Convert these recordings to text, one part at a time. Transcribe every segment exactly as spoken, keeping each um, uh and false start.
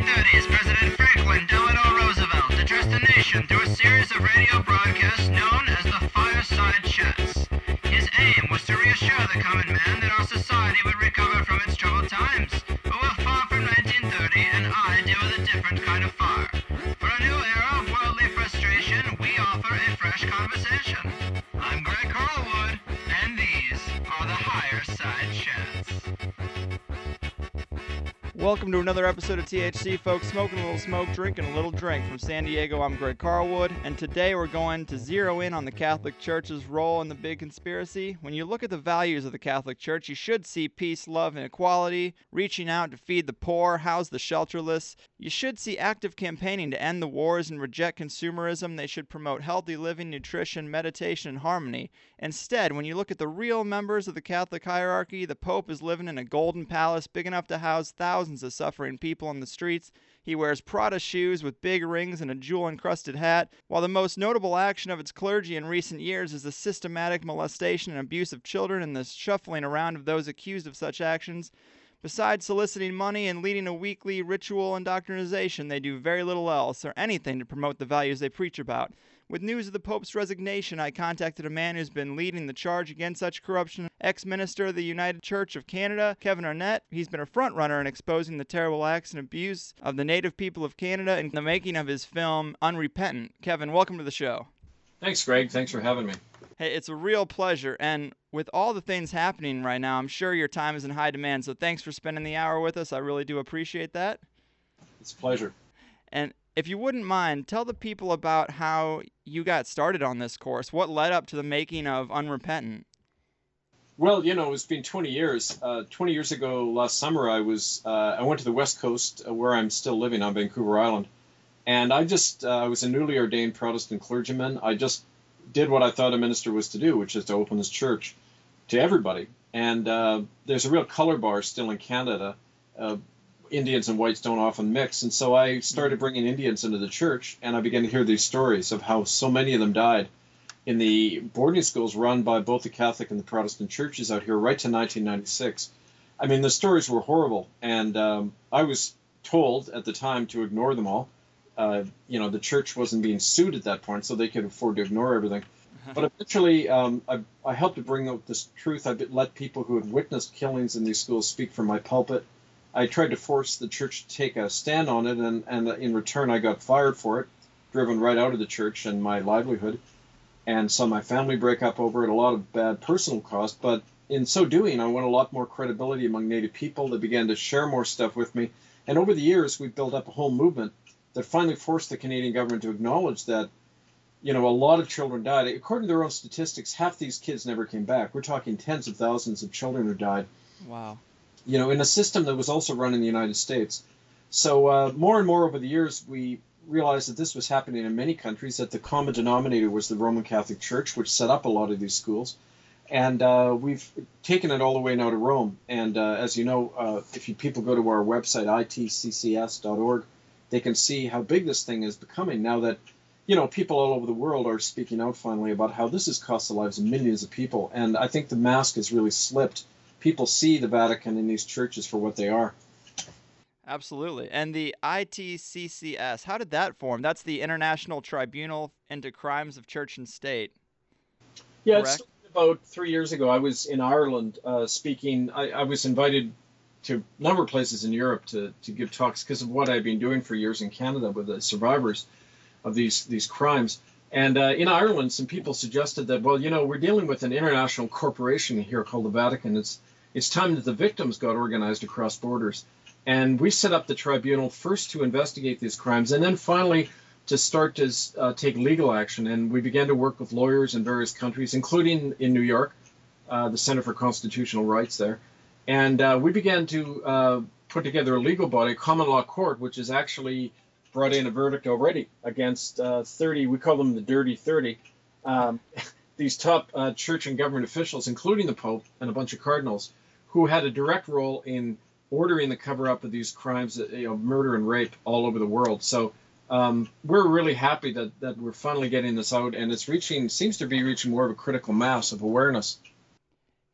thirties, President Franklin Delano Roosevelt addressed the nation through a series of radio broadcasts known as the Fireside Chats. His aim was to reassure the common man that our society would recover from its troubled times. But we're far from nineteen thirty, and I deal with a different kind of fire. For a new era of worldly frustration, we offer a fresh conversation. I'm Greg Carlwood, and these are the Higher Side Chats. Welcome to another episode of T H C, folks. Smoking a little smoke, drinking a little drink. From San Diego, I'm Greg Carlwood, and today we're going to zero in on the Catholic Church's role in the big conspiracy. When you look at the values of the Catholic Church, you should see peace, love, and equality, reaching out to feed the poor, house the shelterless. You should see active campaigning to end the wars and reject consumerism. They should promote healthy living, nutrition, meditation, and harmony. Instead, when you look at the real members of the Catholic hierarchy, the Pope is living in a golden palace big enough to house thousands of suffering people on the streets. He wears Prada shoes with big rings and a jewel-encrusted hat, while the most notable action of its clergy in recent years is the systematic molestation and abuse of children and the shuffling around of those accused of such actions. Besides soliciting money and leading a weekly ritual indoctrination, they do very little else or anything to promote the values they preach about. With news of the Pope's resignation, I contacted a man who's been leading the charge against such corruption, ex-minister of the United Church of Canada, Kevin Arnett. He's been a front-runner in exposing the terrible acts and abuse of the native people of Canada in the making of his film Unrepentant. Kevin, welcome to the show. Thanks, Greg. Thanks for having me. Hey, it's a real pleasure, and with all the things happening right now, I'm sure your time is in high demand, so thanks for spending the hour with us. I really do appreciate that. It's a pleasure. And if you wouldn't mind, tell the people about how you got started on this course. What led up to the making of Unrepentant? Well, you know, it's been twenty years. Uh, twenty years ago, last summer, I was uh, I went to the West Coast, uh, where I'm still living on Vancouver Island, and I just uh, I was a newly ordained Protestant clergyman. I just did what I thought a minister was to do, which is to open this church to everybody. And uh, there's a real color bar still in Canada. Uh, Indians and whites don't often mix. And so I started bringing Indians into the church, and I began to hear these stories of how so many of them died in the boarding schools run by both the Catholic and the Protestant churches out here right to nineteen ninety-six. I mean, the stories were horrible, and um, I was told at the time to ignore them all. Uh, you know, the church wasn't being sued at that point, so they could afford to ignore everything. But eventually, um, I, I helped to bring out this truth. I let people who had witnessed killings in these schools speak from my pulpit. I tried to force the church to take a stand on it, and, and in return, I got fired for it, driven right out of the church and my livelihood, and saw my family break up over it, a lot of bad personal cost. But in so doing, I won a lot more credibility among Native people. They began to share more stuff with me. And over the years, we built up a whole movement that finally forced the Canadian government to acknowledge that, you know, a lot of children died. According to their own statistics, half these kids never came back. We're talking tens of thousands of children who died. Wow. You know, in a system that was also run in the United States. So uh, more and more over the years, we realized that this was happening in many countries, that the common denominator was the Roman Catholic Church, which set up a lot of these schools. And uh, we've taken it all the way now to Rome. And uh, as you know, uh, if you, people go to our website, I T C C S dot org, they can see how big this thing is becoming now that, you know, people all over the world are speaking out finally about how this has cost the lives of millions of people. And I think the mask has really slipped. People see the Vatican and these churches for what they are. Absolutely. And the I T C C S, how did that form? That's the International Tribunal into Crimes of Church and State. Yeah, correct? It started about three years ago. I was in Ireland uh, speaking. I, I was invited to a number of places in Europe to, to give talks because of what I've been doing for years in Canada with the survivors of these, these crimes. And uh, in Ireland, some people suggested that, well, you know, we're dealing with an international corporation here called the Vatican. It's it's time that the victims got organized across borders. And we set up the tribunal first to investigate these crimes and then finally to start to uh, take legal action. And we began to work with lawyers in various countries, including in New York, uh, the Center for Constitutional Rights there. And uh, we began to uh, put together a legal body, a common law court, which has actually brought in a verdict already against uh, thirty, we call them the Dirty thirty, um, these top uh, church and government officials, including the Pope and a bunch of cardinals, who had a direct role in ordering the cover-up of these crimes, you know, murder and rape all over the world. So um, we're really happy that, that we're finally getting this out, and it's reaching, seems to be reaching more of a critical mass of awareness.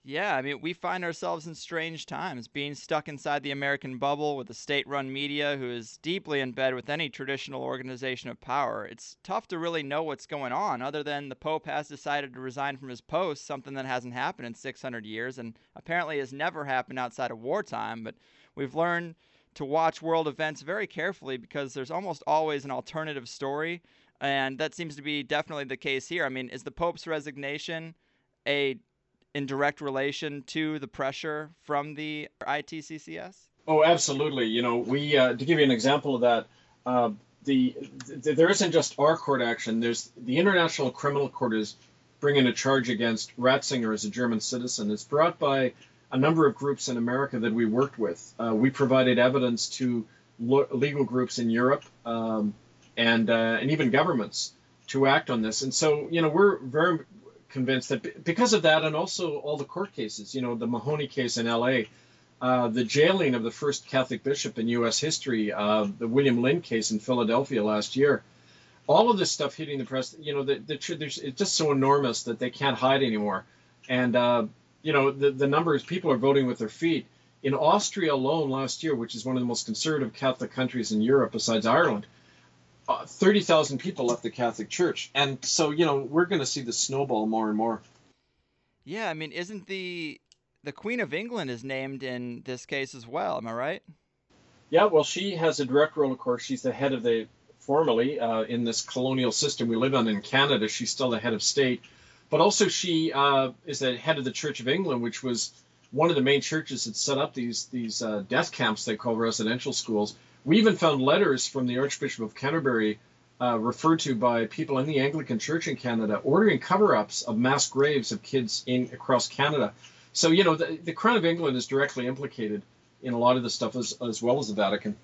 Yeah, I mean, we find ourselves in strange times, being stuck inside the American bubble with a state run media who is deeply in bed with any traditional organization of power. It's tough to really know what's going on, other than the Pope has decided to resign from his post, something that hasn't happened in six hundred years and apparently has never happened outside of wartime. But we've learned to watch world events very carefully because there's almost always an alternative story, and that seems to be definitely the case here. I mean, is the Pope's resignation a in direct relation to the pressure from the I T C C S? Oh, absolutely. You know, we uh, to give you an example of that, uh, the, the there isn't just our court action. There's the International Criminal Court is bringing a charge against Ratzinger as a German citizen. It's brought by a number of groups in America that we worked with. Uh, we provided evidence to lo- legal groups in Europe um, and uh, and even governments to act on this. And so, you know, we're very convinced that because of that, and also all the court cases, you know, the Mahoney case in L A, uh, the jailing of the first Catholic bishop in U S history, uh, the William Lynn case in Philadelphia last year, all of this stuff hitting the press, you know, the, the, it's just so enormous that they can't hide anymore. And, uh, you know, the, the numbers, people are voting with their feet. In Austria alone last year, which is one of the most conservative Catholic countries in Europe besides Ireland, Uh, thirty thousand people left the Catholic Church. And so, you know, we're going to see this snowball more and more. Yeah, I mean, isn't the the Queen of England is named in this case as well, am I right? Yeah, well, she has a direct role, of course. She's the head of the, formally, uh, in this colonial system we live on in Canada, she's still the head of state. But also she uh, is the head of the Church of England, which was one of the main churches that set up these, these uh, death camps they call residential schools. We even found letters from the Archbishop of Canterbury uh, referred to by people in the Anglican Church in Canada ordering cover-ups of mass graves of kids in across Canada. So, you know, the, the Crown of England is directly implicated in a lot of this stuff as, as well as the Vatican.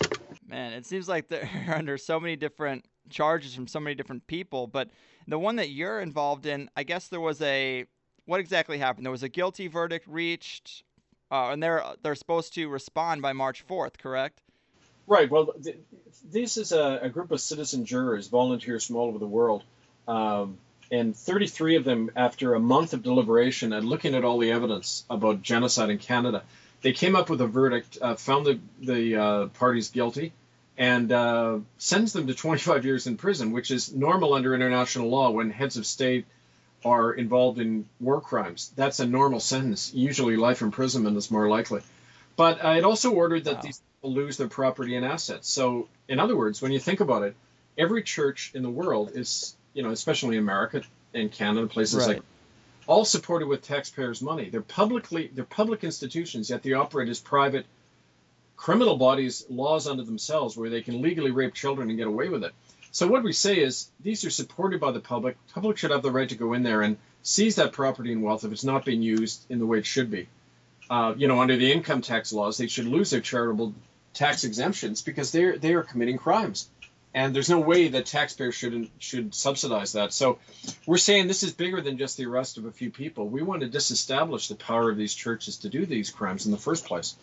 Man, it seems like they're under so many different charges from so many different people. But the one that you're involved in, I guess there was a, what exactly happened? There was a guilty verdict reached, uh, and they're they're supposed to respond by March fourth, correct? Right. Well, th- this is a, a group of citizen jurors, volunteers from all over the world, um, and thirty-three of them, after a month of deliberation and looking at all the evidence about genocide in Canada, they came up with a verdict, uh, found the, the uh, parties guilty, and uh, sentenced them to twenty-five years in prison, which is normal under international law when heads of state are involved in war crimes. That's a normal sentence. Usually life imprisonment is more likely. But uh, it also ordered that wow. these people lose their property and assets. So, in other words, when you think about it, every church in the world is, you know, especially America and Canada, places right. like, all supported with taxpayers' money. They're publicly, they're public institutions, yet they operate as private criminal bodies, laws unto themselves, where they can legally rape children and get away with it. So what we say is these are supported by the public. Public should have the right to go in there and seize that property and wealth if it's not being used in the way it should be. Uh, you know, under the income tax laws, they should lose their charitable tax exemptions because they're they are committing crimes, and there's no way that taxpayers should should subsidize that. So, we're saying this is bigger than just the arrest of a few people. We want to disestablish the power of these churches to do these crimes in the first place.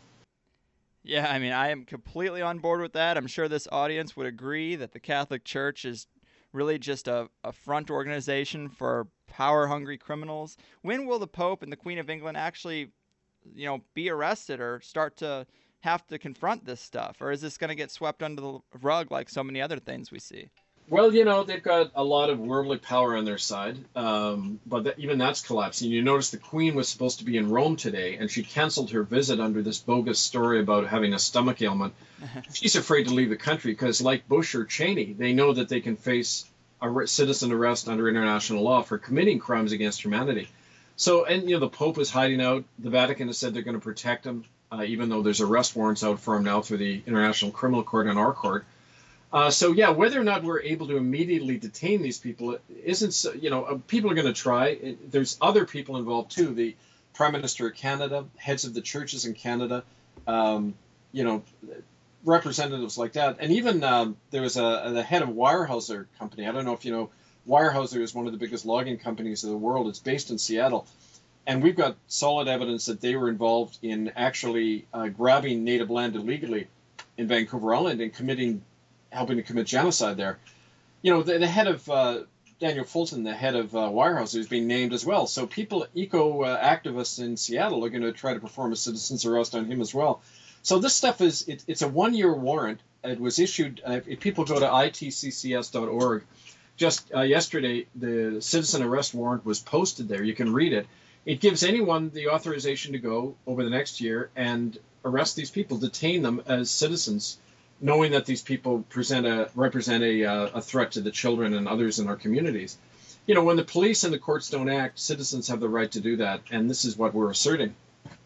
Yeah, I mean, I am completely on board with that. I'm sure this audience would agree that the Catholic Church is really just a, a front organization for power-hungry criminals. When will the Pope and the Queen of England actually, you know, be arrested or start to have to confront this stuff? Or is this going to get swept under the rug like so many other things we see? Well, you know, they've got a lot of worldly power on their side, um, but that, even that's collapsing. You notice the Queen was supposed to be in Rome today, and she canceled her visit under this bogus story about having a stomach ailment. She's afraid to leave the country because, like Bush or Cheney, they know that they can face a citizen arrest under international law for committing crimes against humanity. So, and, you know, the Pope is hiding out. The Vatican has said they're going to protect him, uh, even though there's arrest warrants out for him now through the International Criminal Court and our court. Uh, so, yeah, whether or not we're able to immediately detain these people isn't, so, you know, uh, people are going to try. It, there's other people involved, too. The Prime Minister of Canada, heads of the churches in Canada, um, you know, representatives like that. And even um, there was a, the head of Weyerhaeuser Company. I don't know if you know, Weyerhaeuser is one of the biggest logging companies of the world. It's based in Seattle. And we've got solid evidence that they were involved in actually uh, grabbing native land illegally in Vancouver Island and committing helping to commit genocide there. You know, the, the head of uh, Daniel Fulton, the head of uh, Weyerhaeuser, who's being named as well. So people, eco uh, activists in Seattle, are going to try to perform a citizen's arrest on him as well. So this stuff is, it, it's a one-year warrant. It was issued, uh, if people go to I T C C S dot org, just uh, yesterday, the citizen arrest warrant was posted there. You can read it. It gives anyone the authorization to go over the next year and arrest these people, detain them as citizens, knowing that these people present a, represent a, uh, a threat to the children and others in our communities. You know, when the police and the courts don't act, citizens have the right to do that, and this is what we're asserting.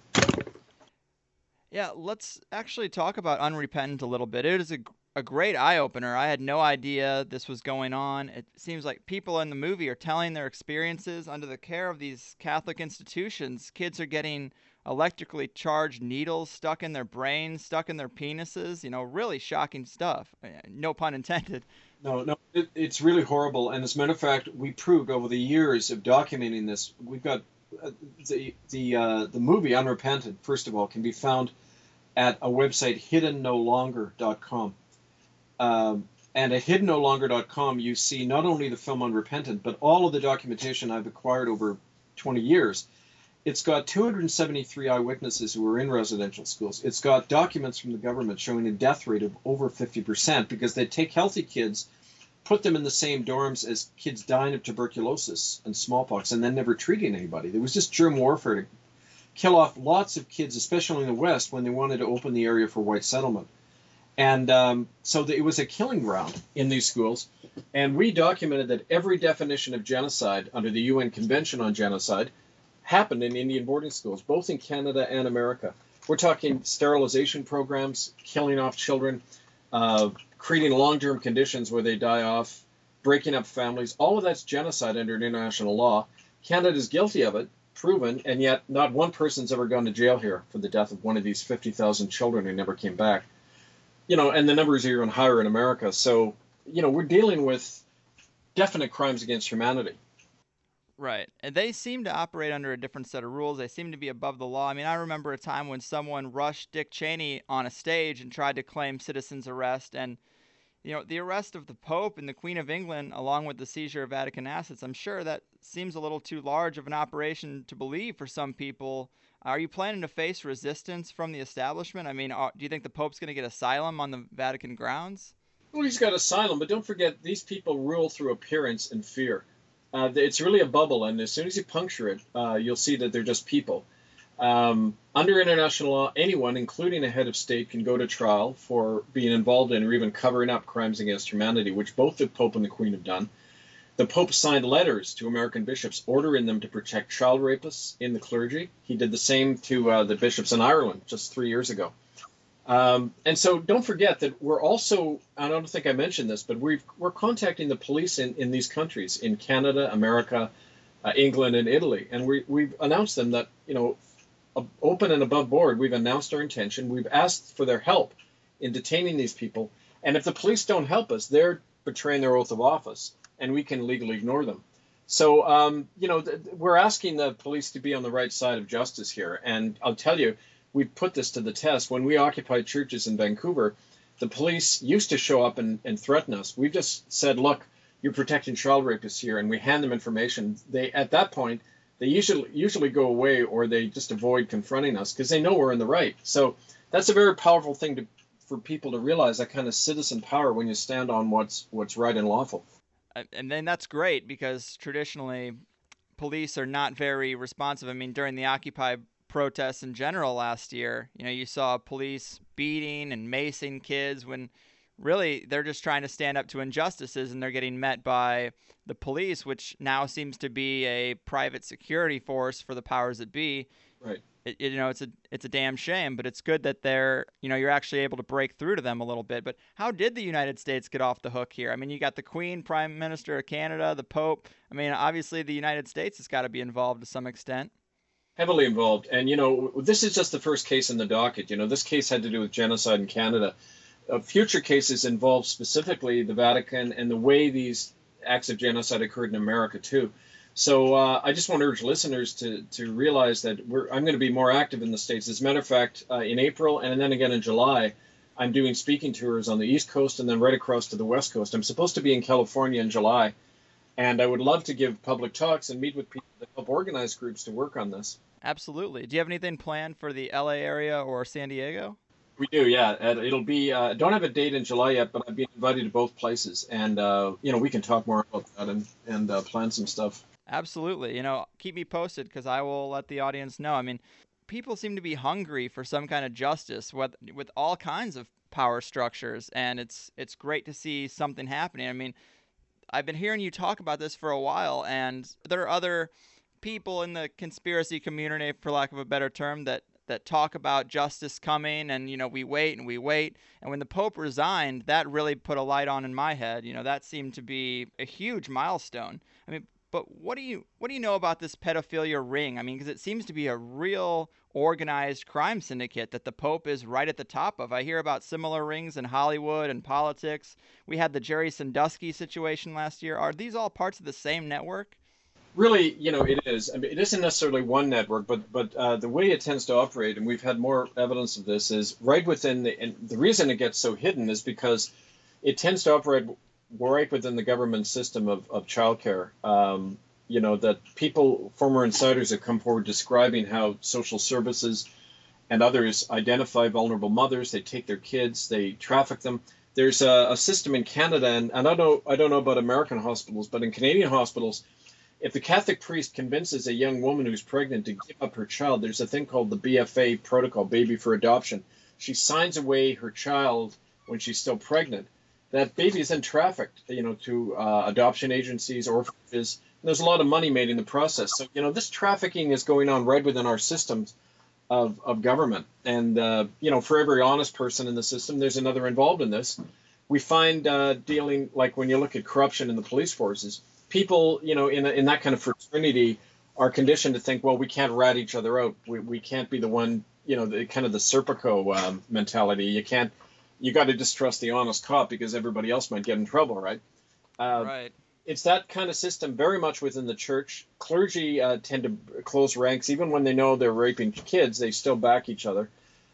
Yeah, let's actually talk about Unrepentant a little bit. It is a, a great eye-opener. I had no idea this was going on. It seems like people in the movie are telling their experiences under the care of these Catholic institutions. Kids are getting electrically charged needles stuck in their brains, stuck in their penises, you know, really shocking stuff. No pun intended. No, no, it, it's really horrible. And as a matter of fact, we proved over the years of documenting this, we've got uh, the the uh, the movie Unrepentant, first of all, can be found at a website, hidden no longer dot com. Um, and at hidden no longer dot com, you see not only the film Unrepentant, but all of the documentation I've acquired over twenty years. It's got two hundred seventy-three eyewitnesses who were in residential schools. It's got documents from the government showing a death rate of over fifty percent because they take healthy kids, put them in the same dorms as kids dying of tuberculosis and smallpox, and then never treating anybody. There was just germ warfare to kill off lots of kids, especially in the West, when they wanted to open the area for white settlement. And um, so the, it was a killing ground in these schools. And we documented that every definition of genocide under the U N Convention on Genocide happened in Indian boarding schools, both in Canada and America. We're talking sterilization programs, killing off children, uh, creating long-term conditions where they die off, breaking up families. All of that's genocide under international law. Canada's guilty of it, proven, and yet not one person's ever gone to jail here for the death of one of these fifty thousand children who never came back. You know, and the numbers are even higher in America. So, you know, we're dealing with definite crimes against humanity. Right. And they seem to operate under a different set of rules. They seem to be above the law. I mean, I remember a time when someone rushed Dick Cheney on a stage and tried to claim citizen's arrest. And, you know, the arrest of the Pope and the Queen of England, along with the seizure of Vatican assets, I'm sure that seems a little too large of an operation to believe for some people. Are you planning to face resistance from the establishment? I mean, do you think the Pope's going to get asylum on the Vatican grounds? Well, he's got asylum, but don't forget, these people rule through appearance and fear. Uh, it's really a bubble, and as soon as you puncture it, uh, you'll see that they're just people. Um, under international law, anyone, including a head of state, can go to trial for being involved in or even covering up crimes against humanity, which both the Pope and the Queen have done. The Pope signed letters to American bishops ordering them to protect child rapists in the clergy. He did the same to uh, the bishops in Ireland just three years ago. Um, and so don't forget that we're also, I don't think I mentioned this, but we've, we're contacting the police in, in these countries, in Canada, America, uh, England, and Italy. And we, we've announced them that, you know, open and above board, we've announced our intention. We've asked for their help in detaining these people. And if the police don't help us, they're betraying their oath of office, and we can legally ignore them. So, um, you know, th- we're asking the police to be on the right side of justice here. And I'll tell you, we've put this to the test. When we occupied churches in Vancouver, the police used to show up and, and threaten us. We just said, look, you're protecting child rapists here, and we hand them information. They, at that point, they usually usually go away, or they just avoid confronting us because they know we're in the right. So that's a very powerful thing to, for people to realize, that kind of citizen power when you stand on what's what's right and lawful. And then that's great because traditionally police are not very responsive. I mean, during the Occupy protests in general last year, you know, you saw police beating and macing kids when really they're just trying to stand up to injustices, and they're getting met by the police, which now seems to be a private security force for the powers that be. Right. It, it, you know, it's a it's a damn shame, but it's good that they're, you know, you're actually able to break through to them a little bit. But how did the United States get off the hook here? I mean, you got the Queen, Prime Minister of Canada, the Pope. I mean, obviously the United States has got to be involved to some extent. Heavily involved. And, you know, this is just the first case in the docket. You know, this case had to do with genocide in Canada. Uh, future cases involve specifically the Vatican and the way these acts of genocide occurred in America, too. So uh, I just want to urge listeners to to realize that we're, I'm going to be more active in the States. As a matter of fact, uh, in April and then again in July, I'm doing speaking tours on the East Coast and then right across to the West Coast. I'm supposed to be in California in July. And I would love to give public talks and meet with people to help organize groups to work on this. Absolutely. Do you have anything planned for the L A area or San Diego? We do, yeah. And it'll be, uh, don't have a date in July yet, but I've been invited to both places. And, uh, you know, we can talk more about that and, and uh, plan some stuff. Absolutely. You know, keep me posted because I will let the audience know. I mean, people seem to be hungry for some kind of justice with, with all kinds of power structures. And it's it's great to see something happening. I mean, I've been hearing you talk about this for a while, and there are other people in the conspiracy community, for lack of a better term, that that talk about justice coming, and you know we wait and we wait. And when the Pope resigned, that really put a light on in my head. You know that seemed to be a huge milestone. I mean, but what do you what do you know about this pedophilia ring? I mean, because it seems to be a real organized crime syndicate that the Pope is right at the top of. I hear about similar rings in Hollywood and politics. We had the Jerry Sandusky situation last year. Are these all parts of the same network? Really, you know, it is. I mean, it isn't necessarily one network, but but uh, the way it tends to operate, and we've had more evidence of this, is right within the. And the reason it gets so hidden is because it tends to operate right within the government system of of childcare. Um, you know, that people, former insiders, have come forward describing how social services and others identify vulnerable mothers. They take their kids, they traffic them. There's a, a system in Canada, and, and I don't I don't know about American hospitals, but in Canadian hospitals, if the Catholic priest convinces a young woman who's pregnant to give up her child, there's a thing called the B F A protocol, Baby for Adoption. She signs away her child when she's still pregnant. That baby is then trafficked, you know, to uh, adoption agencies, orphanages. There's a lot of money made in the process. So, you know, this trafficking is going on right within our systems of, of government. And, uh, you know, for every honest person in the system, there's another involved in this. We find uh, dealing, like when you look at corruption in the police forces, people, you know, in, a, in that kind of fraternity are conditioned to think, well, we can't rat each other out. We, we can't be the one, you know, the kind of the Serpico um, mentality. You can't, you got to distrust the honest cop because everybody else might get in trouble, right? Uh, right. It's that kind of system very much within the church. Clergy uh, tend to close ranks. Even when they know they're raping kids, they still back each other.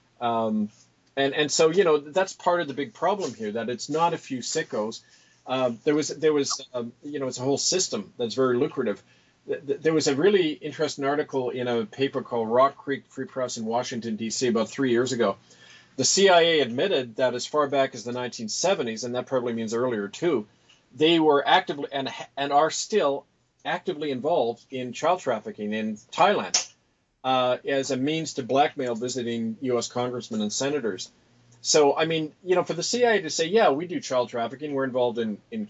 Um, and, and so, you know, that's part of the big problem here, that it's not a few sickos. Uh, there was, there was, um, you know, it's a whole system that's very lucrative. There was a really interesting article in a paper called Rock Creek Free Press in Washington, D C about three years ago. The C I A admitted that as far back as the nineteen seventies, and that probably means earlier too, they were actively and and are still actively involved in child trafficking in Thailand uh, as a means to blackmail visiting U S congressmen and senators. So, I mean, you know, for the C I A to say, yeah, we do child trafficking, we're involved in in,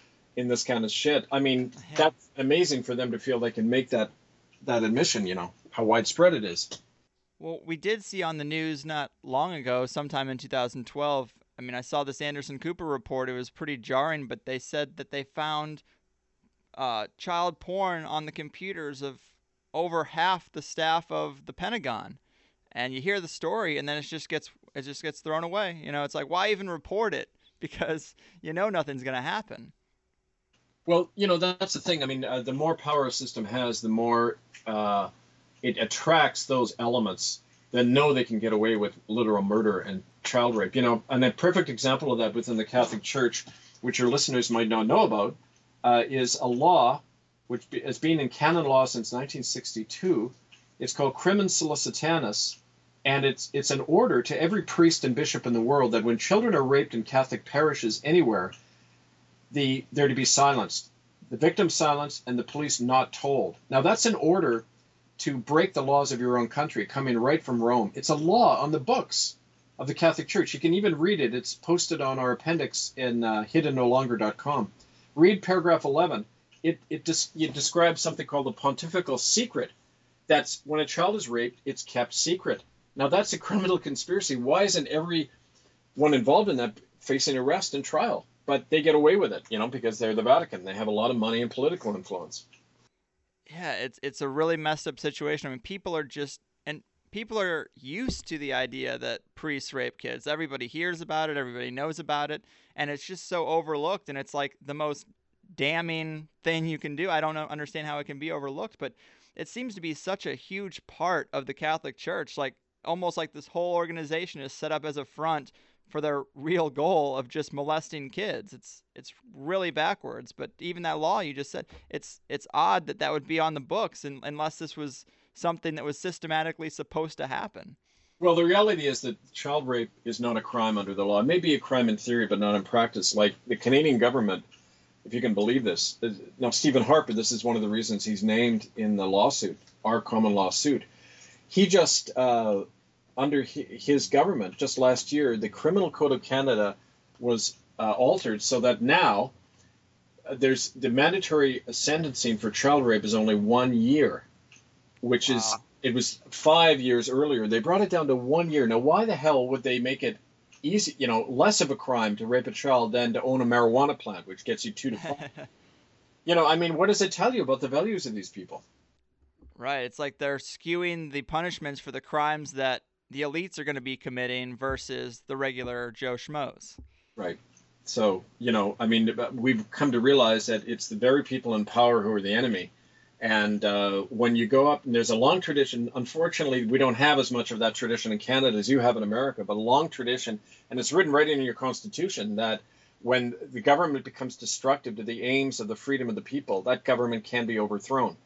in this kind of shit. I mean, that's amazing for them to feel they can make that that admission, you know, how widespread it is. Well, we did see on the news not long ago, sometime in two thousand twelve, I mean, I saw this Anderson Cooper report. It was pretty jarring, but they said that they found uh, child porn on the computers of over half the staff of the Pentagon. And you hear the story, and then it just gets it just gets thrown away. You know, it's like, why even report it? Because you know nothing's going to happen. Well, you know, that's the thing. I mean, uh, the more power a system has, the more uh, it attracts those elements that know they can get away with literal murder and child rape. You know, and a perfect example of that within the Catholic Church, which your listeners might not know about, uh, is a law which has been in canon law since nineteen sixty-two. It's called Crimen Solicitanus, and it's it's an order to every priest and bishop in the world that when children are raped in Catholic parishes anywhere, the they're to be silenced, the victim silenced, and the police not told. Now that's an order to break the laws of your own country, coming right from Rome. It's a law on the books of the Catholic Church. You can even read it. It's posted on our appendix in uh, hidden no longer dot com. Read paragraph eleven. It it des- it describes something called the pontifical secret. That's when a child is raped, it's kept secret. Now that's a criminal conspiracy. Why isn't everyone involved in that facing arrest and trial? But they get away with it, you know, because they're the Vatican. They have a lot of money and political influence. Yeah, it's it's a really messed up situation. I mean, people are just and people are used to the idea that priests rape kids. Everybody hears about it, everybody knows about it, and it's just so overlooked, and it's like the most damning thing you can do. I don't know, understand how it can be overlooked, but it seems to be such a huge part of the Catholic Church, like almost like this whole organization is set up as a front for their real goal of just molesting kids. It's it's really backwards. But even that law you just said, it's it's odd that that would be on the books, and, unless this was something that was systematically supposed to happen. Well, the reality is that child rape is not a crime under the law. It may be a crime in theory, but not in practice. Like the Canadian government, if you can believe this. Now, Stephen Harper, this is one of the reasons he's named in the lawsuit, our common law suit. He just, uh, under his government, just last year, the Criminal Code of Canada was uh, altered so that now uh, there's the mandatory sentencing for child rape is only one year, which is, uh. it was five years earlier. They brought it down to one year. Now, why the hell would they make it easy, you know, less of a crime to rape a child than to own a marijuana plant, which gets you two to five? You know, I mean, what does it tell you about the values of these people? Right. It's like they're skewing the punishments for the crimes that the elites are going to be committing versus the regular Joe Schmoes. Right. So, you know, I mean, we've come to realize that it's the very people in power who are the enemy. And uh, when you go up, and there's a long tradition, unfortunately, we don't have as much of that tradition in Canada as you have in America, but a long tradition, and it's written right in your Constitution, that when the government becomes destructive to the aims of the freedom of the people, that government can be overthrown.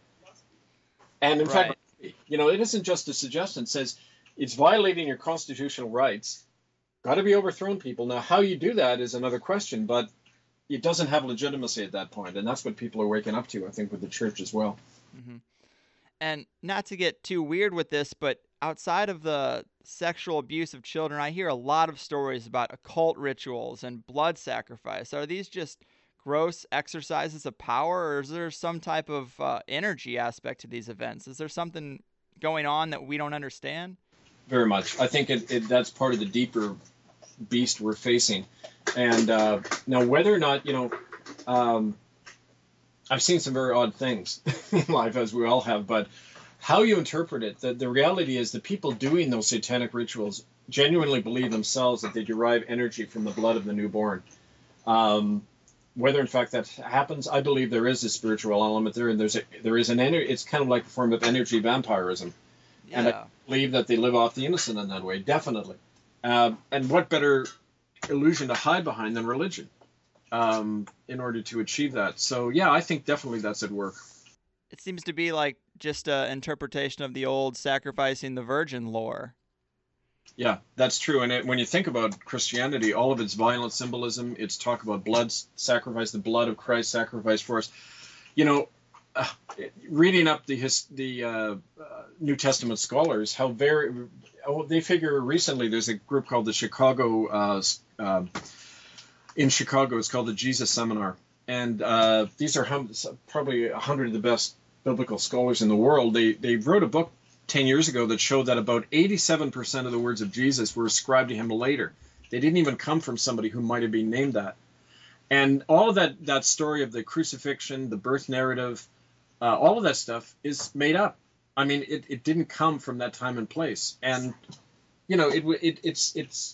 And in right. fact, you know, it isn't just a suggestion. It says it's violating your constitutional rights. Got to be overthrown, people. Now, how you do that is another question, but it doesn't have legitimacy at that point, and that's what people are waking up to, I think, with the church as well. Mm-hmm. And not to get too weird with this, but outside of the sexual abuse of children, I hear a lot of stories about occult rituals and blood sacrifice. Are these just gross exercises of power, or is there some type of uh, energy aspect to these events? Is there something going on that we don't understand? Very much. I think it, it, that's part of the deeper beast we're facing. And uh, now, whether or not, you know, um, I've seen some very odd things in life, as we all have, but how you interpret it, the, the reality is the people doing those satanic rituals genuinely believe themselves that they derive energy from the blood of the newborn. Um, whether, in fact, that happens, I believe there is a spiritual element there, and there's a, there is an energy, it's kind of like a form of energy vampirism. Yeah. And I believe that they live off the innocent in that way, definitely. Uh, and what better illusion to hide behind than religion um, in order to achieve that? So, yeah, I think definitely that's at work. It seems to be like just an interpretation of the old sacrificing the virgin lore. Yeah, that's true. And it, when you think about Christianity, all of its violent symbolism, its talk about blood sacrifice, the blood of Christ sacrificed for us. You know, uh, reading up the his, the uh, uh, New Testament scholars, how very oh, they figure recently there's a group called the Chicago uh, uh, in Chicago. It's called the Jesus Seminar, and uh, these are hum, probably a hundred of the best biblical scholars in the world. They they wrote a book ten years ago that showed that about eighty-seven percent of the words of Jesus were ascribed to him later. They didn't even come from somebody who might have been named that. And all of that, that story of the crucifixion, the birth narrative, uh, all of that stuff is made up. I mean, it, it didn't come from that time and place. And, you know, it, it it's, it's,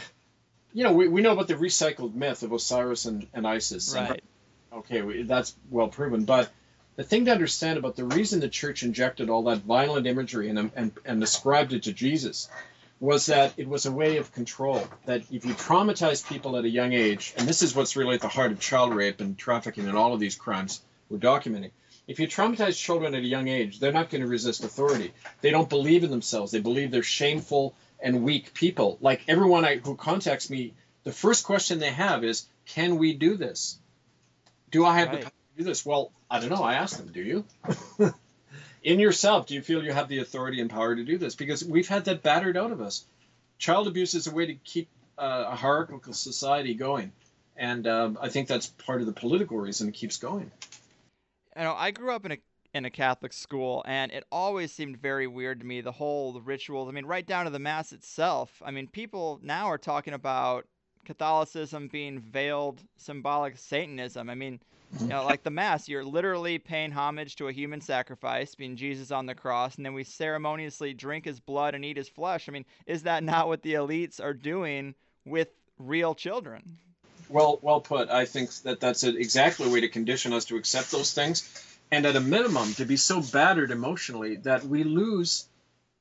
you know, we, we know about the recycled myth of Osiris and, and Isis. Right. And, okay, we, that's well proven. But the thing to understand about the reason the church injected all that violent imagery and, and, and ascribed it to Jesus was that it was a way of control, that if you traumatize people at a young age, and this is what's really at the heart of child rape and trafficking and all of these crimes we're documenting, if you traumatize children at a young age, they're not going to resist authority. They don't believe in themselves. They believe they're shameful and weak people. Like everyone I, who contacts me, the first question they have is, can we do this? Do I have right. the power to do this? Well, I don't know. I asked them, do you? In yourself, do you feel you have the authority and power to do this? Because we've had that battered out of us. Child abuse is a way to keep uh, a hierarchical society going. And uh, I think that's part of the political reason it keeps going. You know, I grew up in a in a Catholic school, and it always seemed very weird to me, the whole the rituals. I mean, right down to the Mass itself. I mean, people now are talking about Catholicism being veiled symbolic Satanism. I mean, you know, like the Mass, you're literally paying homage to a human sacrifice, being Jesus on the cross, and then we ceremoniously drink his blood and eat his flesh. I mean, is that not what the elites are doing with real children? Well, well put. I think that that's exactly a way to condition us to accept those things, and at a minimum, to be so battered emotionally that we lose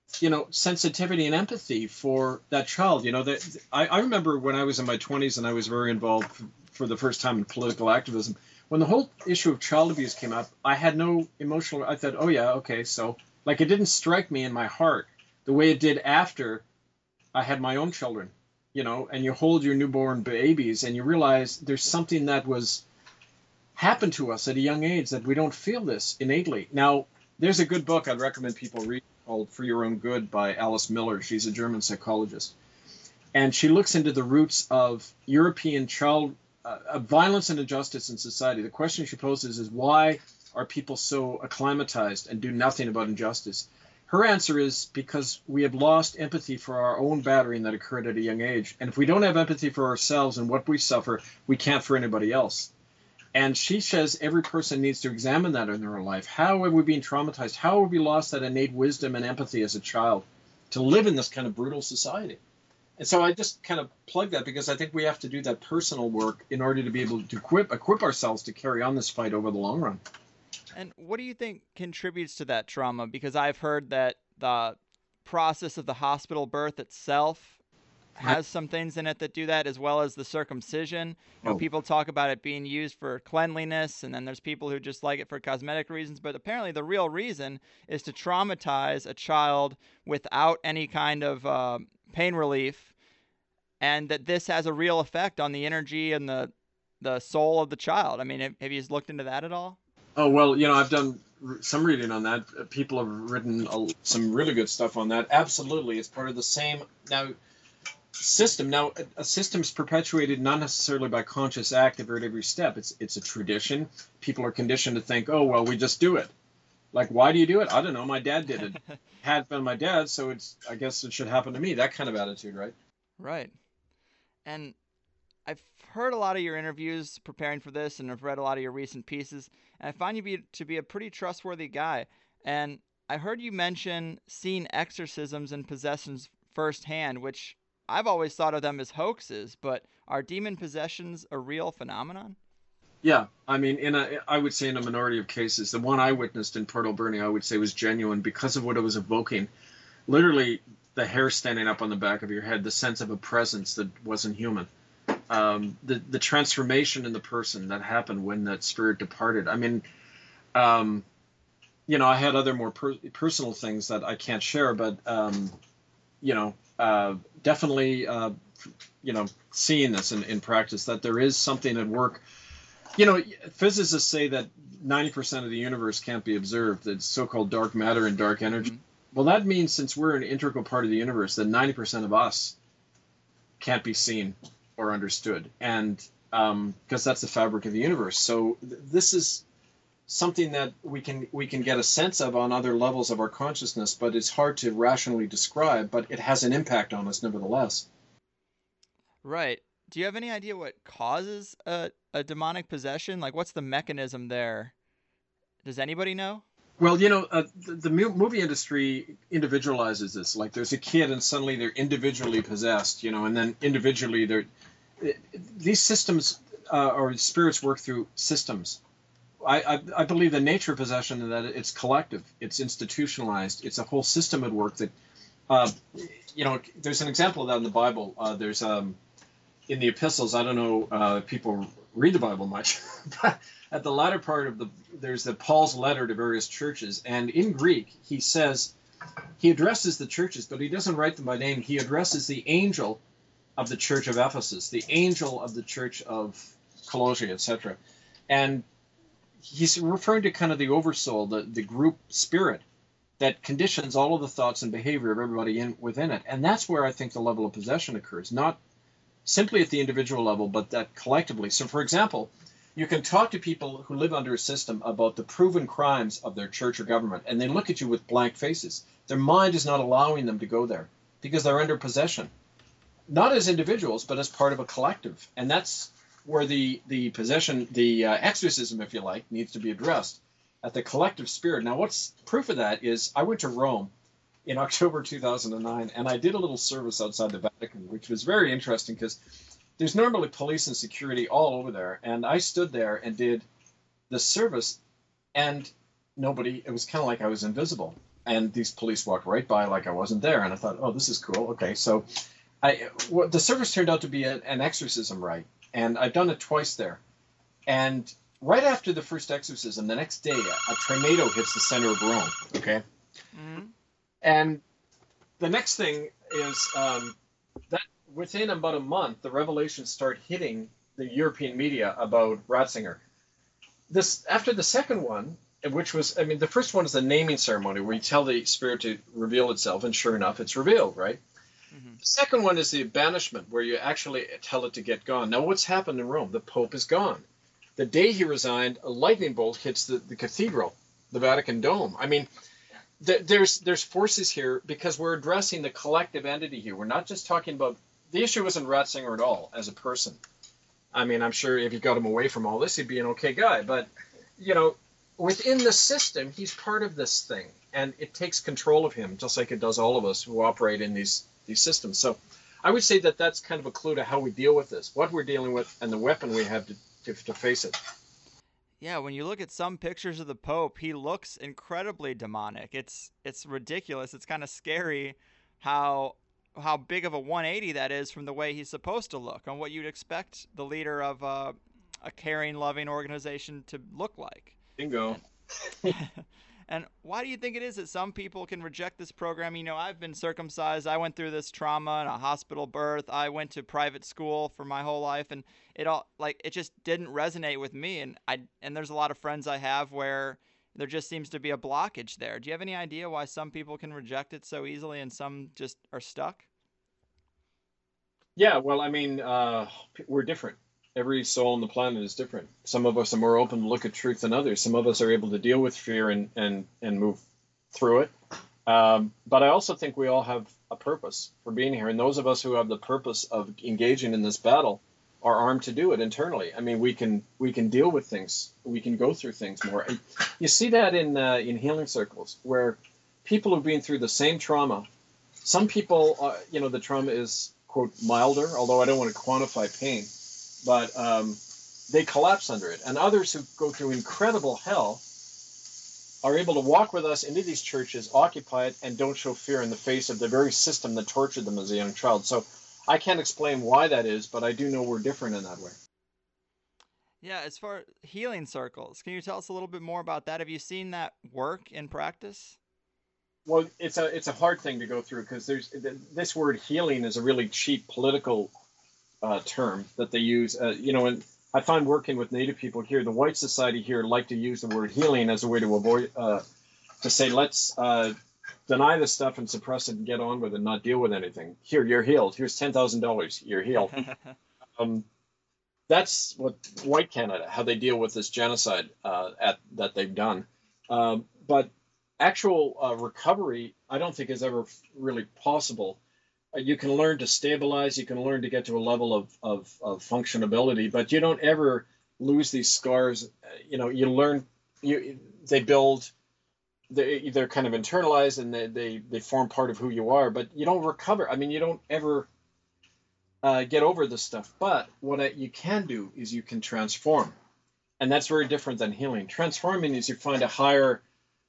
you know, sensitivity and empathy for that child. You know, that I, I remember when I was in my twenties and I was very involved for the first time in political activism. When the whole issue of child abuse came up, I had no emotional. I thought, oh yeah, okay, so like it didn't strike me in my heart the way it did after I had my own children. You know, and you hold your newborn babies and you realize there's something that was happened to us at a young age that we don't feel this innately. Now, there's a good book I'd recommend people read called For Your Own Good by Alice Miller. She's a German psychologist. And she looks into the roots of European child uh, violence and injustice in society. The question she poses is, why are people so acclimatized and do nothing about injustice? Her answer is because we have lost empathy for our own battering that occurred at a young age. And if we don't have empathy for ourselves and what we suffer, we can't for anybody else. And she says every person needs to examine that in their life. How have we been traumatized? How have we lost that innate wisdom and empathy as a child to live in this kind of brutal society? And so I just kind of plug that because I think we have to do that personal work in order to be able to equip, equip ourselves to carry on this fight over the long run. And what do you think contributes to that trauma? Because I've heard that the process of the hospital birth itself has some things in it that do that, as well as the circumcision. You know, Oh. people talk about it being used for cleanliness, and then there's people who just like it for cosmetic reasons. But apparently the real reason is to traumatize a child without any kind of uh, pain relief, and that this has a real effect on the energy and the the soul of the child. I mean, have, have you looked into that at all? Oh, well, you know, I've done some reading on that. People have written some really good stuff on that. Absolutely. It's part of the same now system. Now, a system is perpetuated not necessarily by conscious act at every step. It's it's a tradition. People are conditioned to think, oh, well, we just do it. Like, why do you do it? I don't know. My dad did it. Had been my dad, so it's I guess it should happen to me. That kind of attitude, right? Right. And I've heard a lot of your interviews preparing for this, and I've read a lot of your recent pieces, and I find you be, to be a pretty trustworthy guy. And I heard you mention seeing exorcisms and possessions firsthand, which I've always thought of them as hoaxes, but are demon possessions a real phenomenon? Yeah, I mean, in a, I would say in a minority of cases, the one I witnessed in Port Alberni, I would say was genuine because of what it was evoking. Literally, the hair standing up on the back of your head, the sense of a presence that wasn't human. Um, the the transformation in the person that happened when that spirit departed. I mean, um, you know, I had other more per- personal things that I can't share, but um, you know, uh, definitely, uh, you know, seeing this in, in practice, that there is something at work. You know, physicists say that ninety percent of the universe can't be observed. It's so-called dark matter and dark energy. Mm-hmm. Well, that means since we're an integral part of the universe, that ninety percent of us can't be seen or understood, and um, because that's the fabric of the universe. So th- this is something that we can we can get a sense of on other levels of our consciousness, but it's hard to rationally describe. But it has an impact on us, nevertheless. Right. Do you have any idea what causes a, a demonic possession? Like, what's the mechanism there? Does anybody know? Well, you know, uh, the, the movie industry individualizes this. Like, there's a kid, and suddenly they're individually possessed, you know, and then individually they're. These systems uh, or spirits work through systems. I, I, I believe the nature of possession is that it's collective, it's institutionalized, it's a whole system at work that, uh, you know, there's an example of that in the Bible. Uh, there's um, in the epistles, I don't know uh, if people read the Bible much, but at the latter part of the, there's the Paul's letter to various churches, and in Greek, he says, he addresses the churches, but he doesn't write them by name. He addresses the angel of the church of Ephesus, the angel of the church of Colossae, et cetera. And he's referring to kind of the oversoul, the, the group spirit that conditions all of the thoughts and behavior of everybody in within it. And that's where I think the level of possession occurs, not simply at the individual level, but that collectively. So, for example, you can talk to people who live under a system about the proven crimes of their church or government, and they look at you with blank faces. Their mind is not allowing them to go there because they're under possession, not as individuals, but as part of a collective. And that's where the, the possession, the uh, exorcism, if you like, needs to be addressed at the collective spirit. Now, what's proof of that is I went to Rome in October two thousand nine, and I did a little service outside the Vatican, which was very interesting because there's normally police and security all over there. And I stood there and did the service, and nobody, it was kind of like I was invisible. and these police walked right by like I wasn't there, and I thought, oh, this is cool. Okay, so I well, the service turned out to be a, an exorcism rite, and I've done it twice there. And right after the first exorcism, the next day, a, a tornado hits the center of Rome. Okay, mm-hmm. And the next thing is um, that within about a month, the revelations start hitting the European media about Ratzinger. This after the second one, which was, I mean, the first one is the naming ceremony where you tell the spirit to reveal itself, and sure enough, it's revealed, right? Mm-hmm. The second one is the banishment, where you actually tell it to get gone. Now, what's happened in Rome? The Pope is gone. The day he resigned, a lightning bolt hits the, the cathedral, the Vatican Dome. I mean, th- there's there's forces here because we're addressing the collective entity here. We're not just talking about, the issue isn't Ratzinger at all as a person. I mean, I'm sure if you got him away from all this, he'd be an okay guy. But, you know, within the system, he's part of this thing, and it takes control of him, just like it does all of us who operate in these these systems. So I would say that that's kind of a clue to how we deal with this, what we're dealing with, and the weapon we have to, to, to face it. Yeah, when you look at some pictures of the Pope, he looks incredibly demonic. It's it's ridiculous. It's kind of scary how how big of a one eighty that is from the way he's supposed to look and what you'd expect the leader of uh, a caring, loving organization to look like. Bingo. And, and why do you think it is that some people can reject this program? You know, I've been circumcised. I went through this trauma and a hospital birth. I went to private school for my whole life, and it all like it just didn't resonate with me. And I and there's a lot of friends I have where there just seems to be a blockage there. Do you have any idea why some people can reject it so easily and some just are stuck? Yeah, well, I mean, uh, we're different. Every soul on the planet is different. Some of us are more open to look at truth than others. Some of us are able to deal with fear and, and, and move through it. Um, but I also think we all have a purpose for being here. And those of us who have the purpose of engaging in this battle are armed to do it internally. I mean, we can we can deal with things. We can go through things more. And you see that in uh, in healing circles where people have been through the same trauma. Some people, uh, you know, the trauma is, quote, milder, although I don't want to quantify pain. But um, they collapse under it. And others who go through incredible hell are able to walk with us into these churches, occupy it, and don't show fear in the face of the very system that tortured them as a young child. So I can't explain why that is, but I do know we're different in that way. Yeah, as far as healing circles, can you tell us a little bit more about that? Have you seen that work in practice? Well, it's a it's a hard thing to go through because there's this word healing is a really cheap political uh, term that they use. Uh, you know, and I find working with Native people here, the white society here like to use the word healing as a way to avoid uh, to say let's uh, deny this stuff and suppress it and get on with it, and not deal with anything. Here, you're healed. Here's ten thousand dollars. You're healed. um, that's what white Canada, how they deal with this genocide uh, at that they've done. Um, but actual uh, recovery, I don't think is ever really possible. Uh, you can learn to stabilize, you can learn to get to a level of, of, of functionability, but you don't ever lose these scars. Uh, you know, you learn, you they build, they, they're kind of internalized and they, they, they form part of who you are, but you don't recover. I mean, you don't ever uh, get over this stuff. But what I, you can do is you can transform. And that's very different than healing. Transforming is you find a higher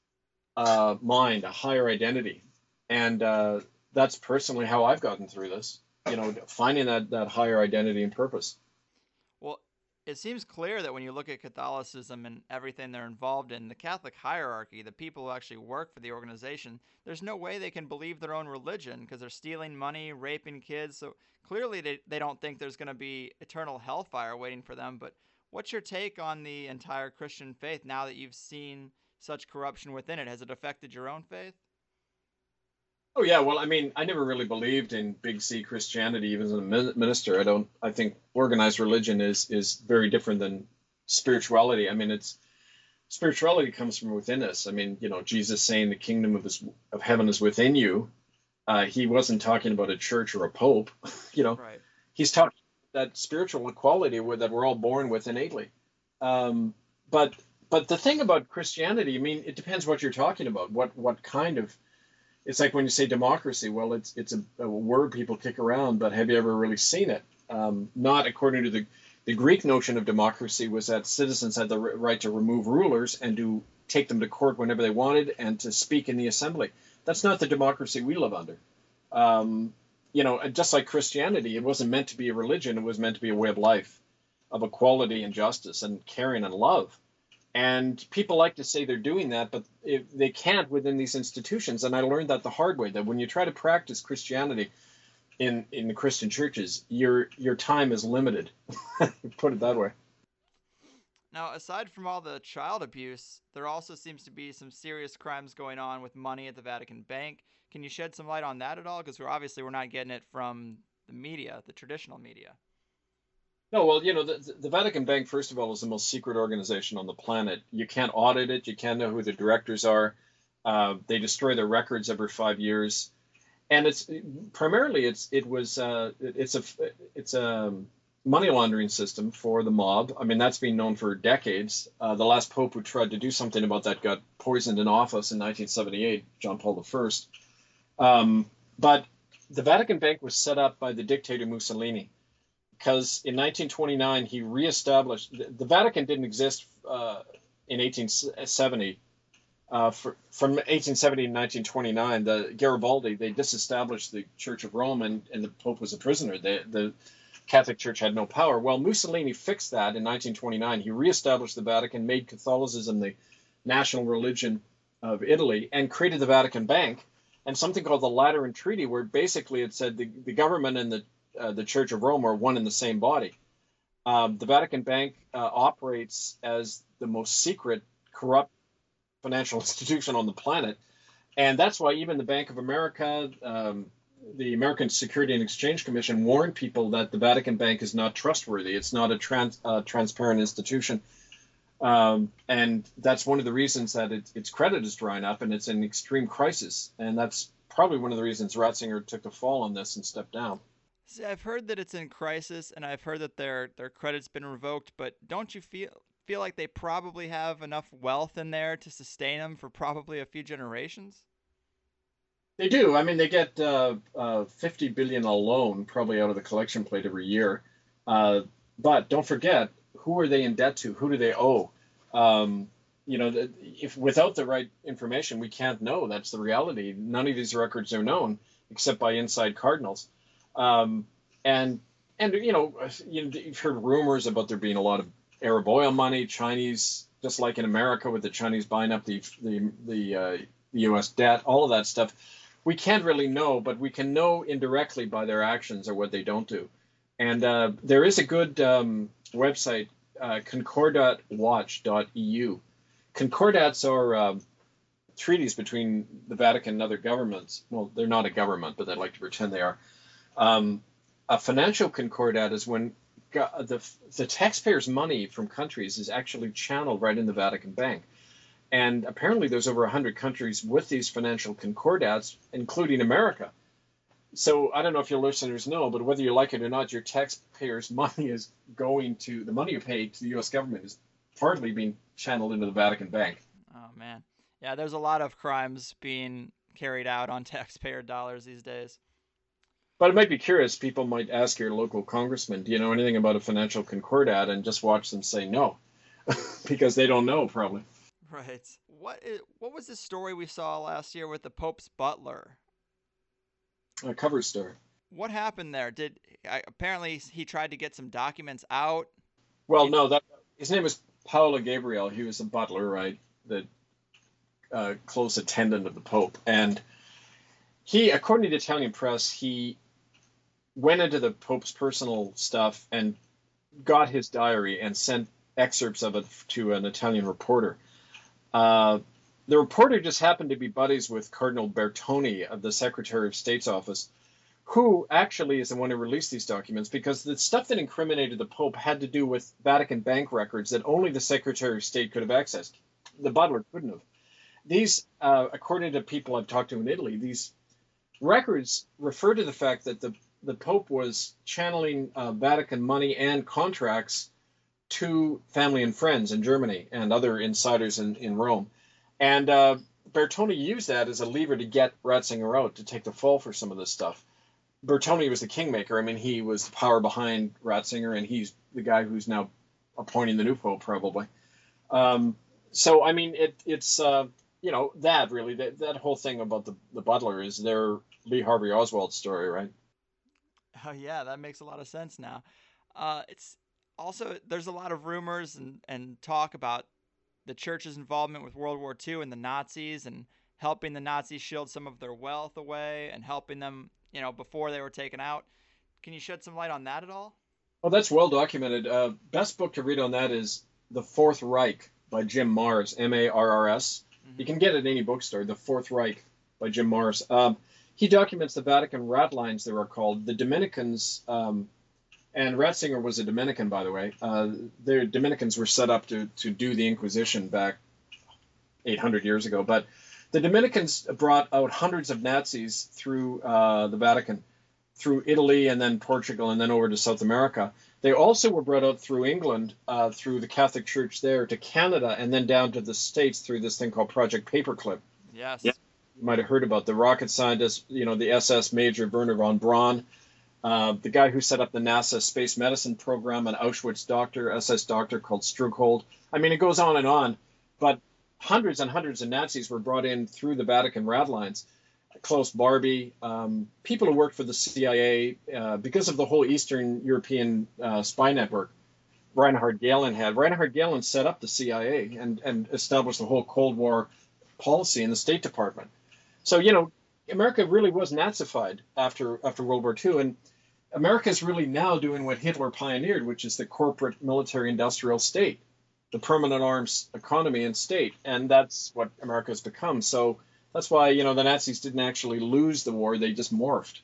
Uh, mind, a higher identity. And uh, that's personally how I've gotten through this, you know, finding that, that higher identity and purpose. Well, it seems clear that when you look at Catholicism and everything they're involved in, the Catholic hierarchy, the people who actually work for the organization, there's no way they can believe their own religion because they're stealing money, raping kids. So clearly they, they don't think there's going to be eternal hellfire waiting for them. But what's your take on the entire Christian faith now that you've seen such corruption within it? Has it affected your own faith? Oh yeah, well, I mean, I never really believed in big C Christianity, even as a minister. I don't. I think organized religion is is very different than spirituality. I mean, it's spirituality comes from within us. I mean, you know, Jesus saying the kingdom of his, of heaven is within you. Uh, he wasn't talking about a church or a pope. You know, right. He's talking that spiritual equality where that we're all born with innately. Um, but But the thing about Christianity, I mean, it depends what you're talking about. What what kind of, it's like when you say democracy, well, it's it's a, a word people kick around, but have you ever really seen it? Um, not according to the, the Greek notion of democracy was that citizens had the right to remove rulers and to take them to court whenever they wanted and to speak in the assembly. That's not the democracy we live under. Um, you know, just like Christianity, it wasn't meant to be a religion. It was meant to be a way of life, of equality and justice and caring and love. And people like to say they're doing that, but if they can't within these institutions. And I learned that the hard way, that when you try to practice Christianity in, in the Christian churches, your your time is limited. Put it that way. Now, aside from all the child abuse, there also seems to be some serious crimes going on with money at the Vatican Bank. Can you shed some light on that at all? Because we're obviously we're not getting it from the media, the traditional media. No, well, you know, the, the Vatican Bank, first of all, is the most secret organization on the planet. You can't audit it. You can't know who the directors are. Uh, they destroy their records every five years, and it's primarily it's it was uh, it's a it's a money laundering system for the mob. I mean, that's been known for decades. Uh, the last pope who tried to do something about that got poisoned in office in nineteen seventy-eight, John Paul the First. Um, but the Vatican Bank was set up by the dictator Mussolini, because in nineteen twenty-nine he reestablished the, the Vatican didn't exist uh, in eighteen seventy. Uh, for, from eighteen seventy to nineteen twenty-nine, the Garibaldi, they disestablished the Church of Rome, and, and the Pope was a prisoner. The, the Catholic Church had no power. Well, Mussolini fixed that in nineteen twenty-nine. He reestablished the Vatican, made Catholicism the national religion of Italy, and created the Vatican Bank and something called the Lateran Treaty, where basically it said the, the government and the uh, the Church of Rome are one in the same body. Um, the Vatican Bank uh, operates as the most secret, corrupt financial institution on the planet, and that's why even the Bank of America, um, the American Security and Exchange Commission, warned people that the Vatican Bank is not trustworthy. It's not a trans, uh, transparent institution. Um, and that's one of the reasons that it, its credit is drying up and it's in extreme crisis. And that's probably one of the reasons Ratzinger took the fall on this and stepped down. See, I've heard that it's in crisis, and I've heard that their their credit's been revoked, but don't you feel feel like they probably have enough wealth in there to sustain them for probably a few generations? They do. I mean, they get uh, uh, fifty billion dollars alone, probably out of the collection plate every year. Uh, but don't forget, who are they in debt to? Who do they owe? Um, you know, if without the right information, we can't know. That's the reality. None of these records are known except by inside cardinals. Um, and and you know, you've heard rumors about there being a lot of Arab oil money, Chinese, just like in America with the Chinese buying up the the the, uh, the U S debt, all of that stuff. We can't really know, but we can know indirectly by their actions or what they don't do. And uh, there is a good um, website, uh, concordat watch dot e u. Concordats are um, treaties between the Vatican and other governments. Well, they're not a government, but they like to pretend they are. Um, a financial concordat is when the, the taxpayers' money from countries is actually channeled right in the Vatican Bank. And apparently there's over one hundred countries with these financial concordats, including America. So I don't know if your listeners know, but whether you like it or not, your taxpayers' money is going to, the money you pay to the U S government is partly being channeled into the Vatican Bank. Oh, man. Yeah, there's a lot of crimes being carried out on taxpayer dollars these days. But it might be curious. People might ask your local congressman, do you know anything about a financial concordat? And just watch them say no, because they don't know, probably. Right. What is, what was the story we saw last year with the Pope's butler? A cover story. What happened there? Did I, apparently he tried to get some documents out? Well, Did, no, that his name was Paolo Gabriel. He was a butler, right? The uh, close attendant of the Pope. And he, according to the Italian press, he went into the Pope's personal stuff and got his diary and sent excerpts of it to an Italian reporter. Uh, the reporter just happened to be buddies with Cardinal Bertone of the Secretary of State's office, who actually is the one who released these documents, because the stuff that incriminated the Pope had to do with Vatican Bank records that only the Secretary of State could have accessed. The butler couldn't have. These, uh, according to people I've talked to in Italy, these records refer to the fact that the, the Pope was channeling uh, Vatican money and contracts to family and friends in Germany and other insiders in, in Rome. And uh, Bertone used that as a lever to get Ratzinger out, to take the fall for some of this stuff. Bertone was the kingmaker. I mean, he was the power behind Ratzinger, and he's the guy who's now appointing the new Pope, probably. Um, so I mean, it it's uh, you know that really that, that whole thing about the the butler is their Lee Harvey Oswald story, right? Oh yeah, that makes a lot of sense now. Uh, it's also there's a lot of rumors and, and talk about the church's involvement with World War Two and the Nazis and helping the Nazis shield some of their wealth away and helping them, you know, before they were taken out. Can you shed some light on that at all? Oh, that's well documented. Uh, best book to read on that is The Fourth Reich by Jim Marrs, M A R R S. Mm-hmm. You can get it at any bookstore, The Fourth Reich by Jim Marrs. Um, he documents the Vatican ratlines, they were called. The Dominicans, um, and Ratzinger was a Dominican, by the way. Uh, the Dominicans were set up to, to do the Inquisition back eight hundred years ago. But the Dominicans brought out hundreds of Nazis through uh, the Vatican, through Italy and then Portugal and then over to South America. They also were brought out through England, uh, through the Catholic Church there, to Canada, and then down to the States through this thing called Project Paperclip. Yes. Yeah. You might have heard about the rocket scientist, you know, the S S Major Werner von Braun, uh, the guy who set up the NASA space medicine program, an Auschwitz doctor, S S doctor called Struckhold. I mean, it goes on and on, but hundreds and hundreds of Nazis were brought in through the Vatican ratlines. Klaus Barbie, um, people who worked for the C I A, uh, because of the whole Eastern European uh, spy network Reinhard Gehlen had. Reinhard Gehlen set up the C I A and, and established the whole Cold War policy in the State Department. So, you know, America really was Nazified after after World War Two, and America is really now doing what Hitler pioneered, which is the corporate military industrial state, the permanent arms economy and state, and that's what America has become. So that's why, you know, the Nazis didn't actually lose the war, they just morphed.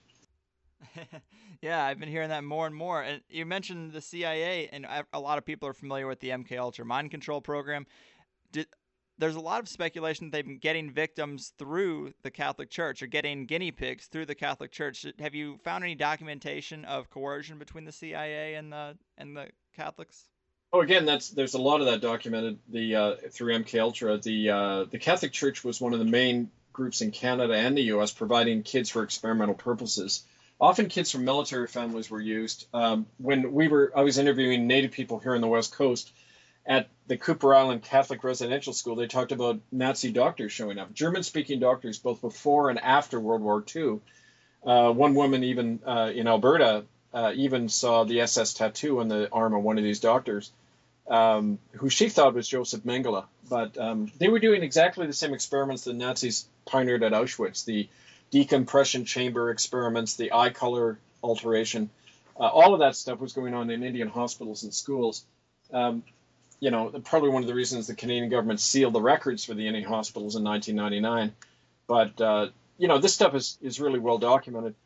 Yeah, I've been hearing that more and more. And you mentioned the C I A, and a lot of people are familiar with the M K Ultra mind control program. Did, there's a lot of speculation that they've been getting victims through the Catholic Church or getting guinea pigs through the Catholic Church. Have you found any documentation of coercion between the C I A and the and the Catholics? Oh, again, that's there's a lot of that documented the uh, through M K Ultra. The uh, the Catholic Church was one of the main groups in Canada and the U S providing kids for experimental purposes. Often, kids from military families were used. Um, when we were, I was interviewing Native people here on the West Coast at the Cooper Island Catholic Residential School. They talked about Nazi doctors showing up, German-speaking doctors, both before and after World War Two. Uh, one woman, even uh, in Alberta, uh, even saw the S S tattoo on the arm of one of these doctors. Um, who she thought was Joseph Mengele. But um, they were doing exactly the same experiments the Nazis pioneered at Auschwitz, the decompression chamber experiments, the eye color alteration. Uh, all of that stuff was going on in Indian hospitals and schools. Um, you know, probably one of the reasons the Canadian government sealed the records for the Indian hospitals in nineteen ninety-nine. But, uh, you know, this stuff is, is really well documented.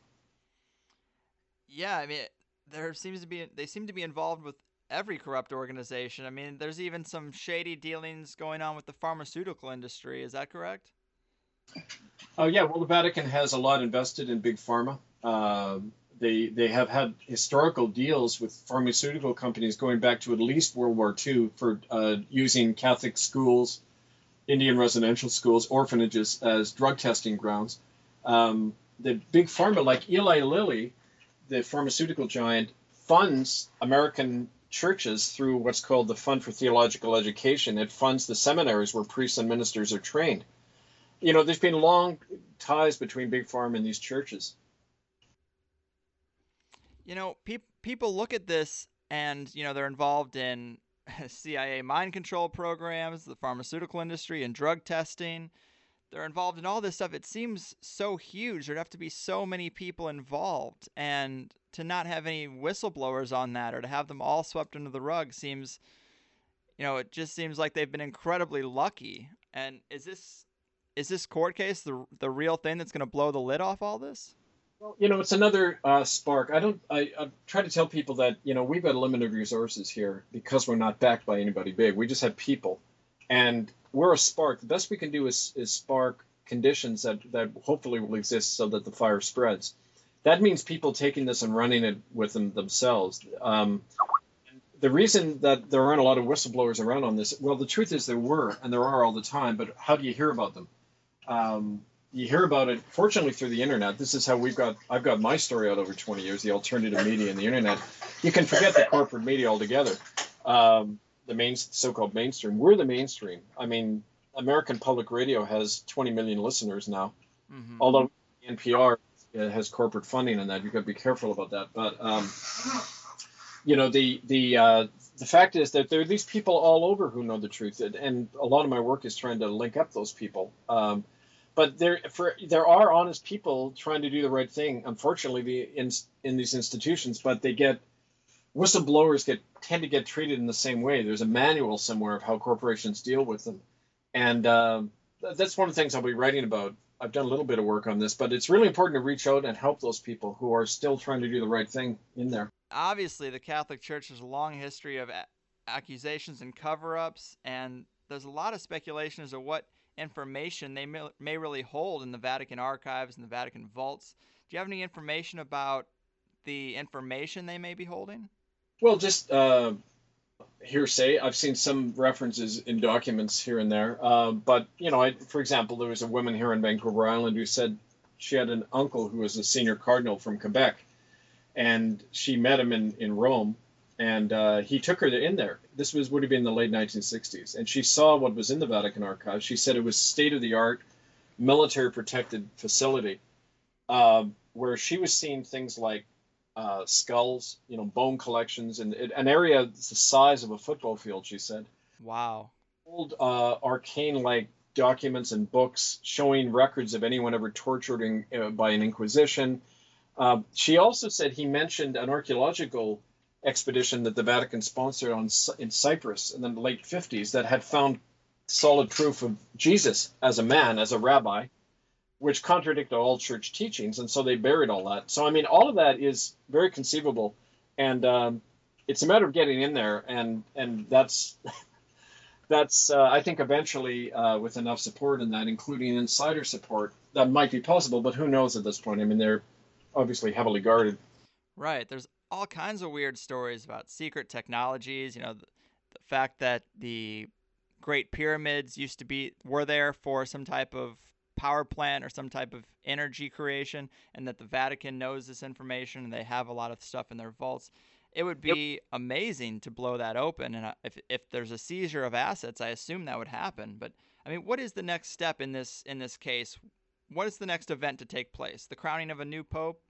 Yeah, I mean, there seems to be, they seem to be involved with every corrupt organization. I mean, there's even some shady dealings going on with the pharmaceutical industry. Is that correct? Oh, yeah. Well, the Vatican has a lot invested in big pharma. Uh, they they have had historical deals with pharmaceutical companies going back to at least World War Two for uh, using Catholic schools, Indian residential schools, orphanages as drug testing grounds. Um, the big pharma, like Eli Lilly, the pharmaceutical giant, funds American churches through what's called the Fund for Theological Education. It funds the seminaries where priests and ministers are trained. You know, there's been long ties between Big Pharma and these churches. You know, pe- people look at this and, you know, they're involved in C I A mind control programs, the pharmaceutical industry, and drug testing. They're involved in all this stuff. It seems so huge. There'd have to be so many people involved. And to not have any whistleblowers on that or to have them all swept under the rug seems, you know, it just seems like they've been incredibly lucky. And is this is this court case the the real thing that's going to blow the lid off all this? Well, you know, it's another uh, spark. I don't. I, I try to tell people that, you know, we've got limited resources here because we're not backed by anybody big. We just have people, and we're a spark. The best we can do is is spark conditions that that hopefully will exist so that the fire spreads. That means people taking this and running it with them themselves. Um, the reason that there aren't a lot of whistleblowers around on this, well, the truth is there were, and there are all the time, but how do you hear about them? Um, you hear about it, fortunately, through the internet. This is how we've got, I've got my story out over twenty years, the alternative media and the internet. You can forget the corporate media altogether. Um, the main so-called mainstream. We're the mainstream. I mean, American Public Radio has twenty million listeners now. Mm-hmm. Although N P R has corporate funding and that, you've got to be careful about that. But um, you know, the the uh, the fact is that there are these people all over who know the truth, and, and a lot of my work is trying to link up those people. Um, but there for there are honest people trying to do the right thing. Unfortunately, the, in in these institutions, but they get whistleblowers get tend to get treated in the same way. There's a manual somewhere of how corporations deal with them, and um, that's one of the things I'll be writing about. I've done a little bit of work on this, but it's really important to reach out and help those people who are still trying to do the right thing in there. Obviously, the Catholic Church has a long history of a- accusations and cover-ups, and there's a lot of speculation as to what information they may, may really hold in the Vatican archives and the Vatican vaults. Do you have any information about the information they may be holding? Well, just uh, hearsay. I've seen some references in documents here and there. Uh, but, you know, I, for example, there was a woman here in Vancouver Island who said she had an uncle who was a senior cardinal from Quebec, and she met him in, in Rome, and uh, he took her in there. This was would have been in the late nineteen sixties, and she saw what was in the Vatican archives. She said it was state-of-the-art, military-protected facility, uh, where she was seeing things like Uh, skulls, you know, bone collections, and it, an area the size of a football field, she said. Wow. Old uh, arcane-like documents and books showing records of anyone ever tortured in, uh, by an Inquisition. Uh, she also said he mentioned an archaeological expedition that the Vatican sponsored on in Cyprus in the late fifties that had found solid proof of Jesus as a man, as a rabbi, which contradicted all church teachings, and so they buried all that. So, I mean, all of that is very conceivable, and um, it's a matter of getting in there, and and that's, that's uh, I think eventually, uh, with enough support in that, including insider support, that might be possible, but who knows at this point? I mean, they're obviously heavily guarded. Right. There's all kinds of weird stories about secret technologies, you know, the, the fact that the Great Pyramids used to be, were there for some type of power plant or some type of energy creation, and that the Vatican knows this information and they have a lot of stuff in their vaults. It would be yep. amazing to blow that open, and if if there's a seizure of assets, I assume that would happen. But I mean, what is the next step in this in this case? What is the next event to take place? The crowning of a new pope?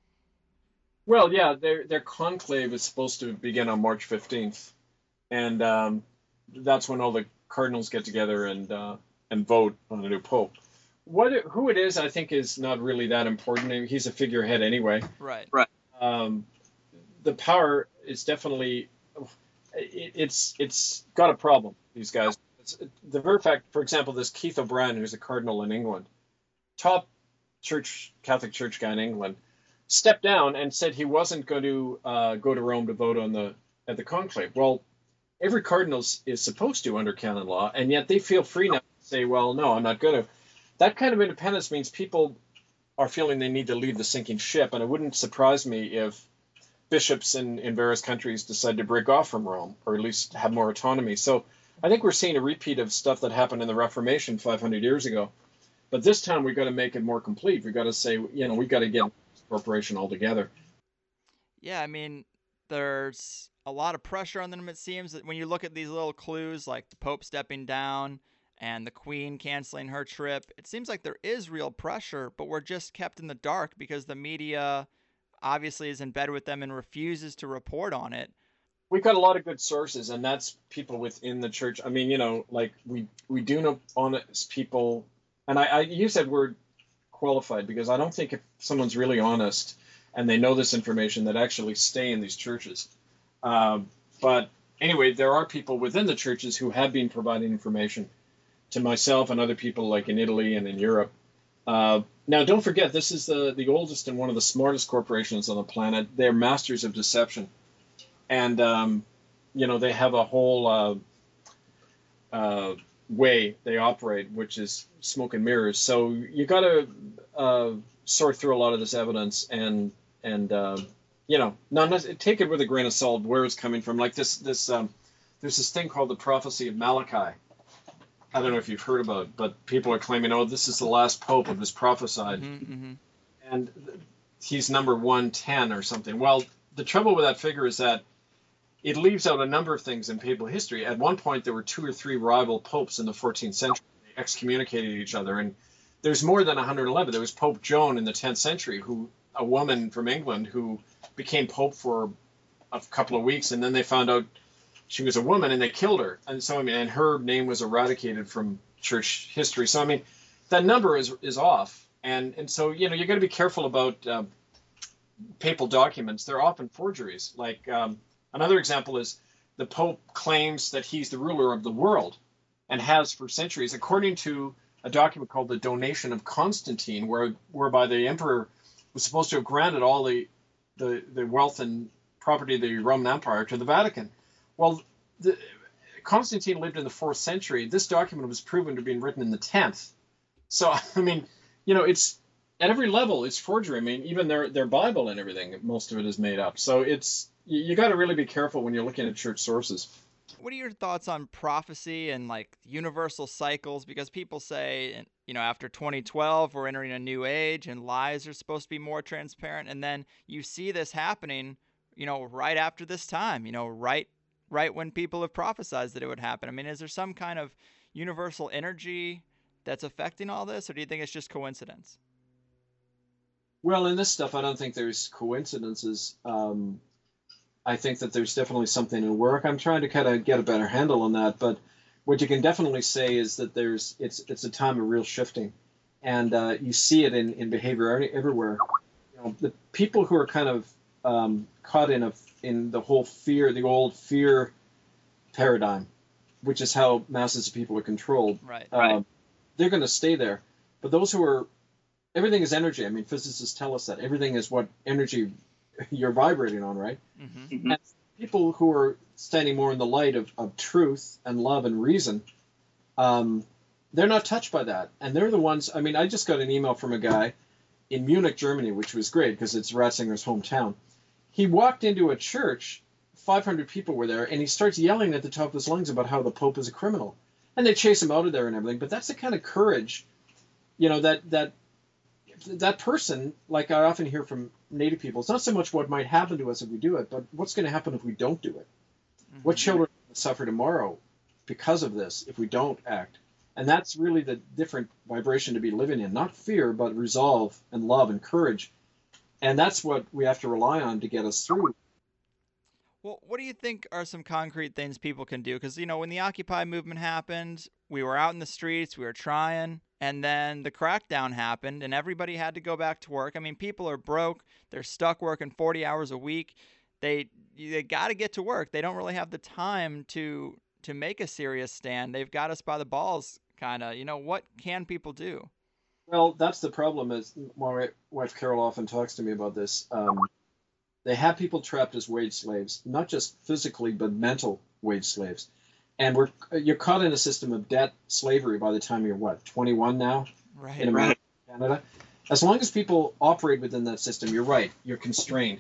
Well, yeah, their their conclave is supposed to begin on March fifteenth, and um, that's when all the cardinals get together and uh, and vote on a new pope. What it, who it is, I think, is not really that important. He's a figurehead anyway. Right. Right. Um, the power is definitely it, it's it's got a problem. These guys. It's, the very fact, for example, this Keith O'Brien, who's a cardinal in England, top church Catholic Church guy in England, stepped down and said he wasn't going to uh, go to Rome to vote on the at the conclave. Well, every cardinal is supposed to under canon law, and yet they feel free now to say, well, no, I'm not going to. That kind of independence means people are feeling they need to leave the sinking ship, and it wouldn't surprise me if bishops in, in various countries decide to break off from Rome, or at least have more autonomy. So I think we're seeing a repeat of stuff that happened in the Reformation five hundred years ago. But this time we've got to make it more complete. We've got to say, you know, we've got to get corporation all together. Yeah, I mean, there's a lot of pressure on them, it seems, that when you look at these little clues, like the Pope stepping down and the Queen canceling her trip, it seems like there is real pressure, but we're just kept in the dark because the media obviously is in bed with them and refuses to report on it. We've got a lot of good sources, and that's people within the church. I mean, you know, like we, we do know honest people, and I, I use that word qualified because I don't think if someone's really honest and they know this information that actually stay in these churches. Um, but anyway, there are people within the churches who have been providing information to myself and other people like in Italy and in Europe. Uh, now, don't forget, this is the, the oldest and one of the smartest corporations on the planet. They're masters of deception. And, um, you know, they have a whole uh, uh, way they operate, which is smoke and mirrors. So you got to uh, sort through a lot of this evidence and, and uh, you know, not, take it with a grain of salt where it's coming from. Like this, this um, there's this thing called the prophecy of Malachi. I don't know if you've heard about it, but people are claiming, oh, this is the last pope that was prophesied. Mm-hmm, mm-hmm. And he's number one ten or something. Well, the trouble with that figure is that it leaves out a number of things in papal history. At one point, there were two or three rival popes in the fourteenth century. They excommunicated each other. And there's more than one hundred eleven. There was Pope Joan in the tenth century, who a woman from England who became pope for a couple of weeks, and then they found out she was a woman, and they killed her. And so, I mean, and her name was eradicated from church history. So, I mean, that number is is off. And and so, you know, you got to be careful about uh, papal documents. They're often forgeries. Like um, another example is the Pope claims that he's the ruler of the world and has for centuries, according to a document called the Donation of Constantine, where whereby the emperor was supposed to have granted all the the, the wealth and property of the Roman Empire to the Vatican. Well, the, Constantine lived in the fourth century. This document was proven to have been written in the tenth. So, I mean, you know, it's at every level, it's forgery. I mean, even their their Bible and everything, most of it is made up. So it's you, you got to really be careful when you're looking at church sources. What are your thoughts on prophecy and like universal cycles? Because people say, you know, after twenty twelve, we're entering a new age and lies are supposed to be more transparent. And then you see this happening, you know, right after this time, you know, right, right when people have prophesied that it would happen. I mean, is there some kind of universal energy that's affecting all this, or do you think it's just coincidence? Well, in this stuff, I don't think there's coincidences. Um, I think that there's definitely something in work. I'm trying to kind of get a better handle on that, but what you can definitely say is that there's it's it's a time of real shifting, and uh, you see it in, in behavior everywhere. You know, the people who are kind of um, caught in a in the whole fear, the old fear paradigm, which is how masses of people are controlled. Right. Um, right. They're going to stay there, but those who are everything is energy. I mean, physicists tell us that everything is what energy you're vibrating on, right? Mm-hmm. And people who are standing more in the light of, of truth and love and reason, um, they're not touched by that. And they're the ones, I mean, I just got an email from a guy in Munich, Germany, which was great because it's Ratzinger's hometown. He walked into a church, five hundred people were there, and he starts yelling at the top of his lungs about how the Pope is a criminal. And they chase him out of there and everything. But that's the kind of courage, you know, that that that person, like I often hear from Native people, it's not so much what might happen to us if we do it, but what's going to happen if we don't do it. Mm-hmm. What children will suffer tomorrow because of this if we don't act? And that's really the different vibration to be living in, not fear, but resolve and love and courage. And that's what we have to rely on to get us through. Well, what do you think are some concrete things people can do? Because, you know, when the Occupy movement happened, we were out in the streets, we were trying, and then the crackdown happened, and everybody had to go back to work. I mean, people are broke. They're stuck working forty hours a week. They they got to get to work. They don't really have the time to to make a serious stand. They've got us by the balls, kind of. You know, what can people do? Well, that's the problem. Is my wife Carol often talks to me about this. Um, They have people trapped as wage slaves, not just physically, but mental wage slaves. And we're you're caught in a system of debt slavery by the time you're, what, twenty-one now? Right. In America, right. Canada. As long as people operate within that system, you're right, you're constrained.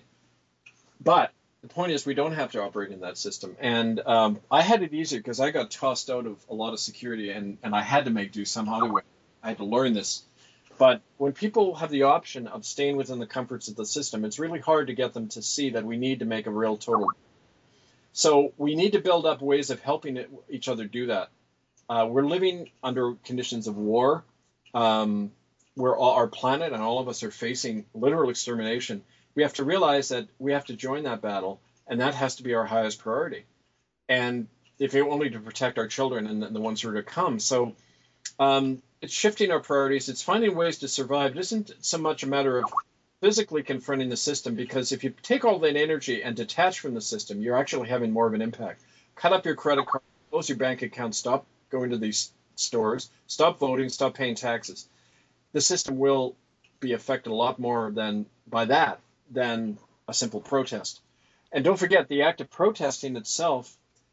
But the point is we don't have to operate in that system. And um, I had it easier because I got tossed out of a lot of security, and, and I had to make do somehow. To I had to learn this. But when people have the option of staying within the comforts of the system, it's really hard to get them to see that we need to make a real total. So we need to build up ways of helping it, each other do that. Uh, we're living under conditions of war, um, where all, our planet and all of us are facing literal extermination. We have to realize that we have to join that battle, and that has to be our highest priority. And if it only to protect our children and the ones who are to come. So um, it's shifting our priorities. It's finding ways to survive. It isn't so much a matter of physically confronting the system, because if you take all that energy and detach from the system, you're actually having more of an impact. Cut up your credit card, close your bank account, stop going to these stores, stop voting, stop paying taxes. The system will be affected a lot more than by that than a simple protest. And don't forget, the act of protesting itself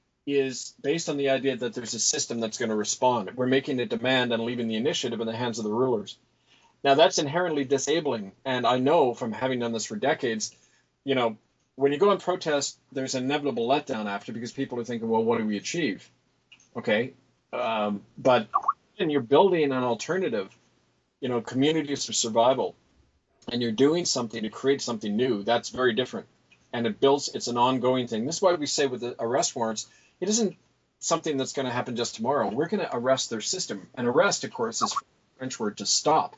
is based on the idea that there's a system that's going to respond. We're making a demand and leaving the initiative in the hands of the rulers. Now, that's inherently disabling. And I know from having done this for decades, you know, when you go and protest, there's an inevitable letdown after, because people are thinking, well, what do we achieve? Okay. Um, but when you're building an alternative, you know, communities for survival, and you're doing something to create something new, that's very different. and it builds. It's an ongoing thing. This is why we say with the arrest warrants, it isn't something that's going to happen just tomorrow. We're going to arrest their system. And arrest, of course, is the French word to stop.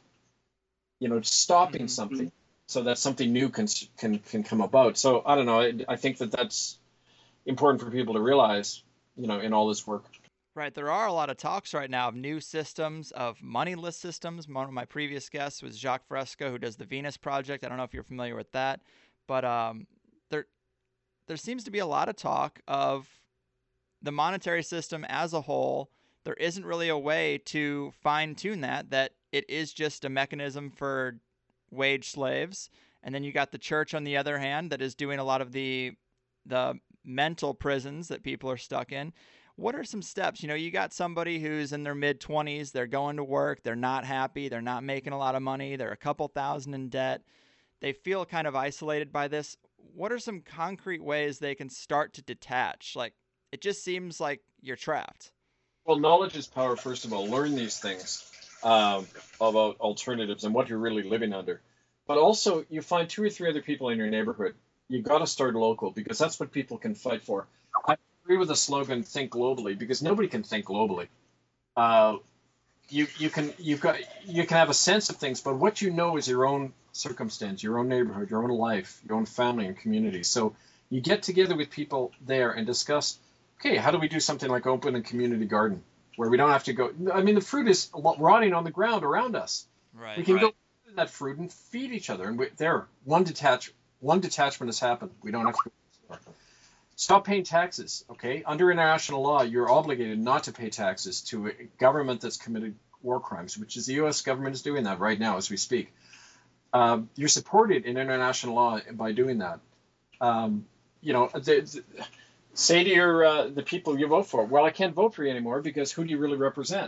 You know, stopping mm-hmm. something so that something new can can can come about. So I don't know. I, I think that that's important for people to realize, you know, in all this work. Right. There are a lot of talks right now of new systems, of moneyless systems. One of my previous guests was Jacques Fresco, who does the Venus Project. I don't know if you're familiar with that, but um, there there seems to be a lot of talk of the monetary system as a whole. There isn't really a way to fine-tune that, that it is just a mechanism for wage slaves. And then you got the church on the other hand that is doing a lot of the the mental prisons that people are stuck in. What are some steps? You know, you got somebody who's in their mid-twenties, they're going to work, they're not happy, they're not making a lot of money, they're a couple thousand in debt. They feel kind of isolated by this. What are some concrete ways they can start to detach? Like, it just seems like you're trapped. Well, knowledge is power, first of all. Learn these things um, about alternatives and what you're really living under. But also, you find two or three other people in your neighborhood. You got to start local, because that's what people can fight for. I agree with the slogan, think globally, because nobody can think globally. Uh, you you can you've got you can have a sense of things, but what you know is your own circumstance, your own neighborhood, your own life, your own family and community. So you get together with people there and discuss, okay, how do we do something like open a community garden where we don't have to go? I mean, the fruit is rotting on the ground around us. Right. We can right. go to that fruit and feed each other. And we, there, one detach, one detachment has happened. We don't have to go. Stop paying taxes, okay? Under international law, you're obligated not to pay taxes to a government that's committed war crimes, which is the U S government is doing that right now as we speak. Um, you're supported in international law by doing that. Um, you know, the, the, say to your uh, the people you vote for, well, I can't vote for you anymore because who do you really represent?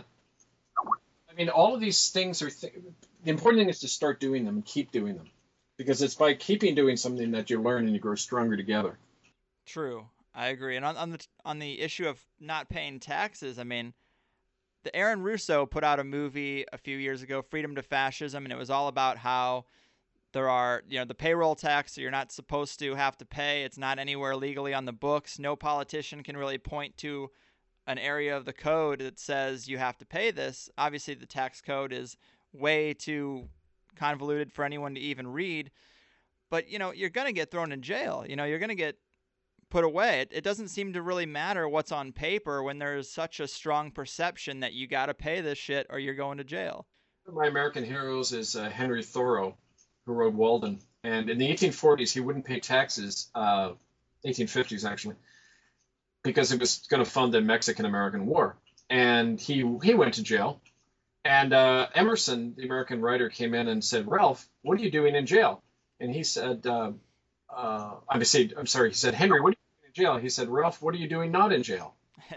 I mean, all of these things are, th- the important thing is to start doing them and keep doing them, because it's by keeping doing something that you learn and you grow stronger together. True. I agree. And on, on the on the issue of not paying taxes, I mean, the Aaron Russo put out a movie a few years ago, Freedom to Fascism, and it was all about how there are, you know, the payroll tax that you're not supposed to have to pay. It's not anywhere legally on the books. No politician can really point to an area of the code that says you have to pay this. Obviously, the tax code is way too convoluted for anyone to even read. But, you know, you're going to get thrown in jail. You know, you're going to get put away. It, it doesn't seem to really matter what's on paper when there's such a strong perception that you got to pay this shit or you're going to jail. One of my American heroes is uh, Henry Thoreau, who wrote Walden. And in the eighteen forties, he wouldn't pay taxes, uh, eighteen fifties actually, because it was going to fund the Mexican-American War. And he he went to jail. And uh, Emerson, the American writer, came in and said, Ralph, what are you doing in jail? And he said, uh, uh, I'm, say, I'm sorry, he said, Henry, what are you doing in jail? He said, Ralph, what are you doing not in jail?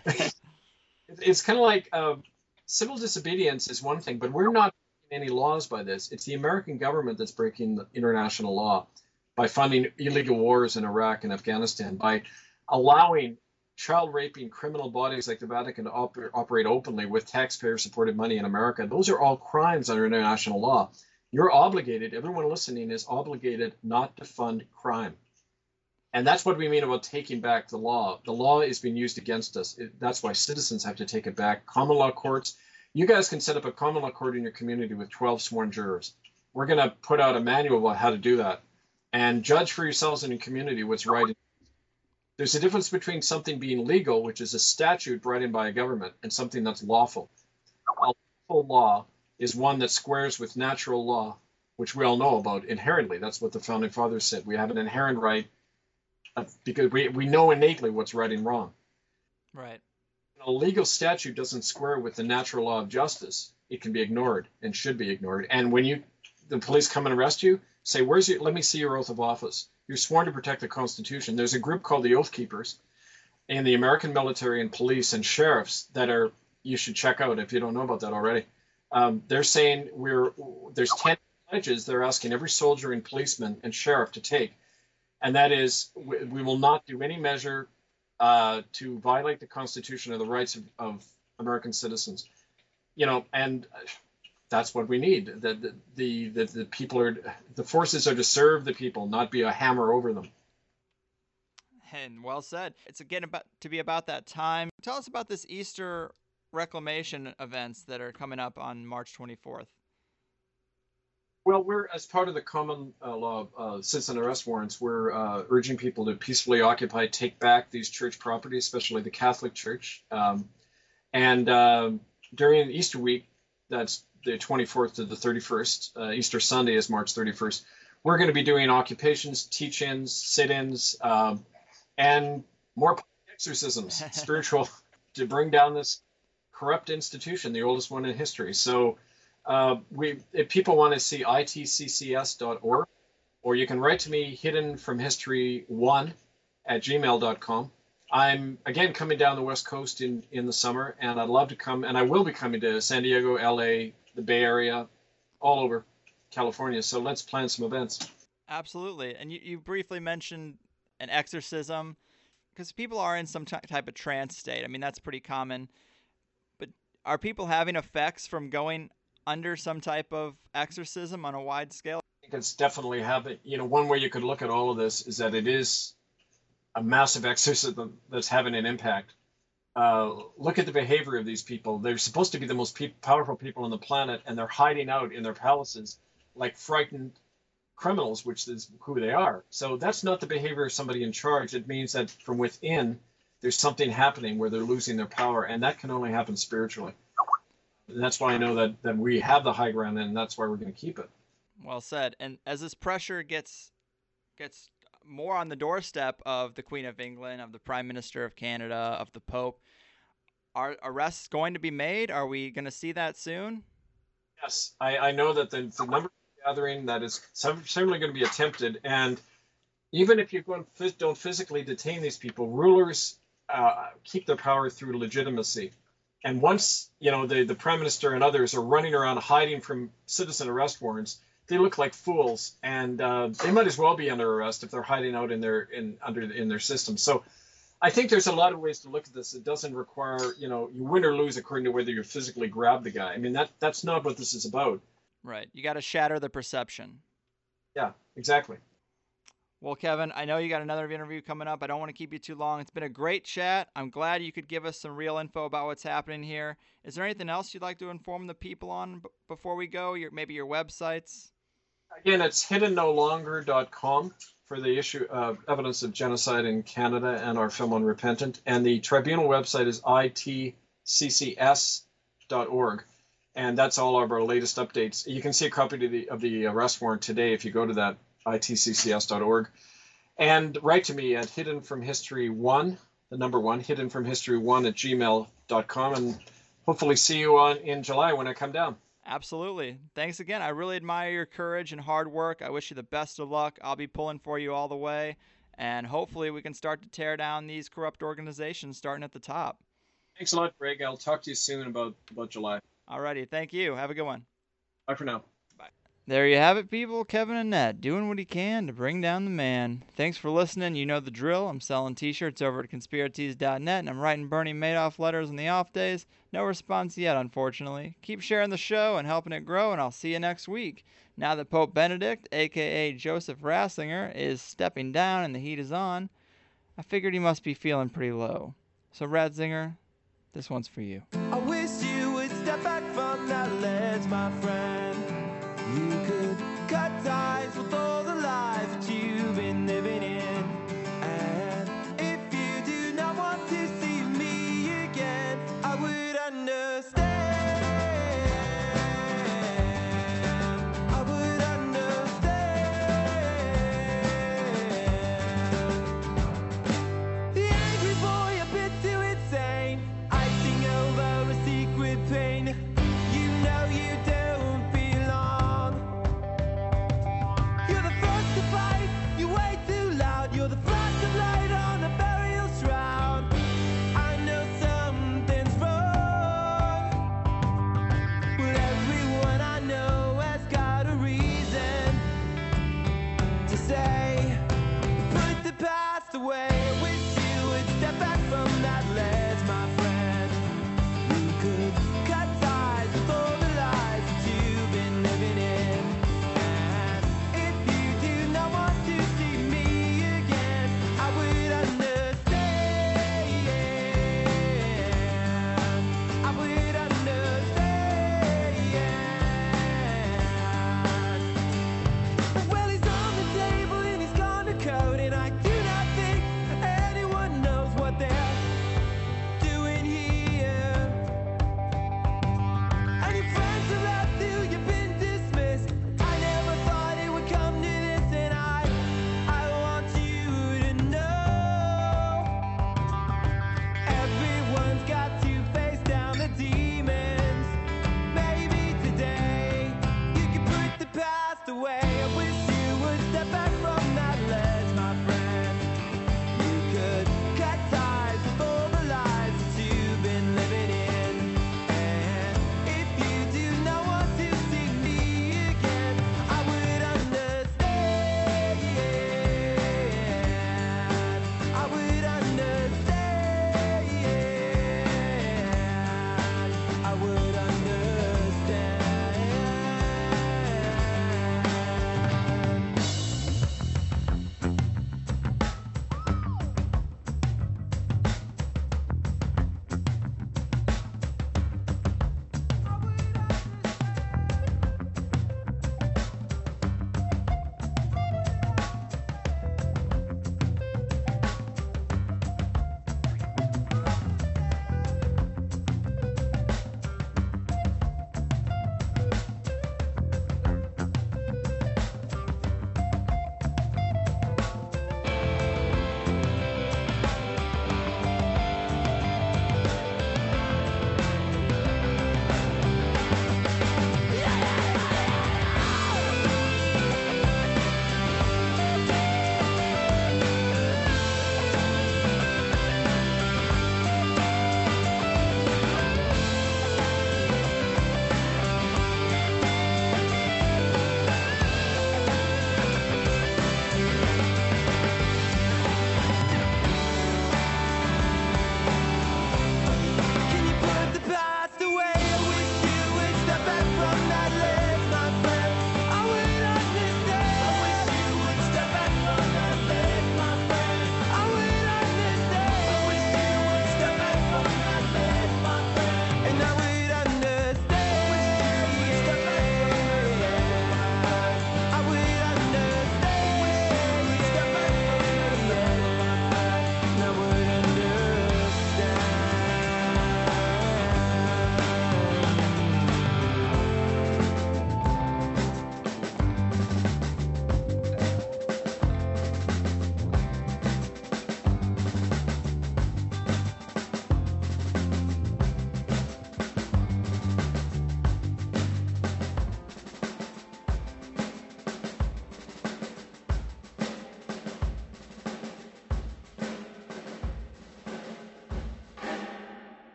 It's kind of like uh, civil disobedience is one thing, but we're not breaking any laws by this. It's the American government that's breaking the international law by funding illegal wars in Iraq and Afghanistan, by allowing child raping criminal bodies like the Vatican to oper- operate openly with taxpayer-supported money in America. Those are all crimes under international law. You're obligated, everyone listening is obligated not to fund crime. And that's what we mean about taking back the law. The law is being used against us. It, that's why citizens have to take it back. Common law courts, you guys can set up a common law court in your community with twelve sworn jurors. We're going to put out a manual about how to do that. And judge for yourselves in your community what's right. There's a difference between something being legal, which is a statute brought in by a government, and something that's lawful. A lawful law is one that squares with natural law, which we all know about inherently. That's what the Founding Fathers said. We have an inherent right of, because we, we know innately what's right and wrong. Right. A legal statute doesn't square with the natural law of justice. It can be ignored and should be ignored. And when you the police come and arrest you, say, "Where's your? Let me see your oath of office. You're sworn to protect the Constitution." There's a group called the Oath Keepers in the American military and police and sheriffs that are, you should check out if you don't know about that already. Um, they're saying we're there's ten pledges they're asking every soldier and policeman and sheriff to take, and that is we, we will not do any measure uh, to violate the Constitution or the rights of, of American citizens. You know, and that's what we need. The the, the the the people are the forces are to serve the people, not be a hammer over them. And well said. It's again about to be about that time. Tell us about this Easter reclamation events that are coming up on March twenty-fourth. Well, we're, as part of the common uh, law uh, citizen arrest warrants, we're uh, urging people to peacefully occupy, take back these church properties, especially the Catholic Church. Um, and uh, during Easter week, that's the twenty-fourth to the thirty-first, uh, Easter Sunday is March thirty-first, we're going to be doing occupations, teach-ins, sit-ins, um, and more exorcisms, spiritual, to bring down this corrupt institution, the oldest one in history. So uh, we, if people want to see I T C C S dot org, or you can write to me, hidden from history one at gmail dot com. I'm, again, coming down the West Coast in, in the summer, and I'd love to come, and I will be coming to San Diego, L A, the Bay Area, all over California. So let's plan some events. Absolutely. And you, you briefly mentioned an exorcism, because people are in some t- type of trance state. I mean, that's pretty common. But are people having effects from going under some type of exorcism on a wide scale? I think it's definitely happening. You know, one way you could look at all of this is that it is a massive exorcism that's having an impact. Uh, look at the behavior of these people. They're supposed to be the most pe- powerful people on the planet, and they're hiding out in their palaces like frightened criminals, which is who they are. So that's not the behavior of somebody in charge. It means that from within, there's something happening where they're losing their power, and that can only happen spiritually. And that's why I know that, that we have the high ground, and that's why we're going to keep it. Well said. And as this pressure gets gets more on the doorstep of the Queen of England, of the Prime Minister of Canada, of the Pope, are arrests going to be made? Are we going to see that soon? Yes, I, I know that the, the number of gathering that is certainly going to be attempted, and even if you don't physically detain these people, rulers uh, keep their power through legitimacy. And once, you know, the, the Prime Minister and others are running around hiding from citizen arrest warrants, they look like fools, and uh, they might as well be under arrest if they're hiding out in their in under in their system. So I think there's a lot of ways to look at this. It doesn't require, you know, you win or lose according to whether you physically grab the guy. I mean, that that's not what this is about. Right. You got to shatter the perception. Yeah, exactly. Well, Kevin, I know you got another interview coming up. I don't want to keep you too long. It's been a great chat. I'm glad you could give us some real info about what's happening here. Is there anything else you'd like to inform the people on b- before we go? Your maybe your websites? Again, it's hidden no longer dot com for the issue of evidence of genocide in Canada and our film Unrepentant. And the tribunal website is I T C C S dot org. And that's all of our latest updates. You can see a copy of the, of the arrest warrant today if you go to that, I T C C S dot org. And write to me at hidden from history one, the number one, hidden from history one at gmail dot com. And hopefully see you on in July when I come down. Absolutely. Thanks again. I really admire your courage and hard work. I wish you the best of luck. I'll be pulling for you all the way. And hopefully we can start to tear down these corrupt organizations starting at the top. Thanks a lot, Greg. I'll talk to you soon about, about July. Alrighty. Thank you. Have a good one. Bye for now. There you have it, people. Kevin Annett doing what he can to bring down the man. Thanks for listening. You know the drill. I'm selling t-shirts over at conspiratees dot net, and I'm writing Bernie Madoff letters on the off days. No response yet, unfortunately. Keep sharing the show and helping it grow, and I'll see you next week. Now that Pope Benedict, a k a. Joseph Ratzinger, is stepping down and the heat is on, I figured he must be feeling pretty low. So, Ratzinger, this one's for you. I wish you would step back from that ledge, my friend. You could cut ties with all the lies that you've been living in. And if you do not want to see me again, I would understand. I would understand. The angry boy, a bit too insane, icing over a secret pain. You know you don't. You're way too loud, you're the flash of light on a burial shroud. I know something's wrong, but everyone I know has got a reason to say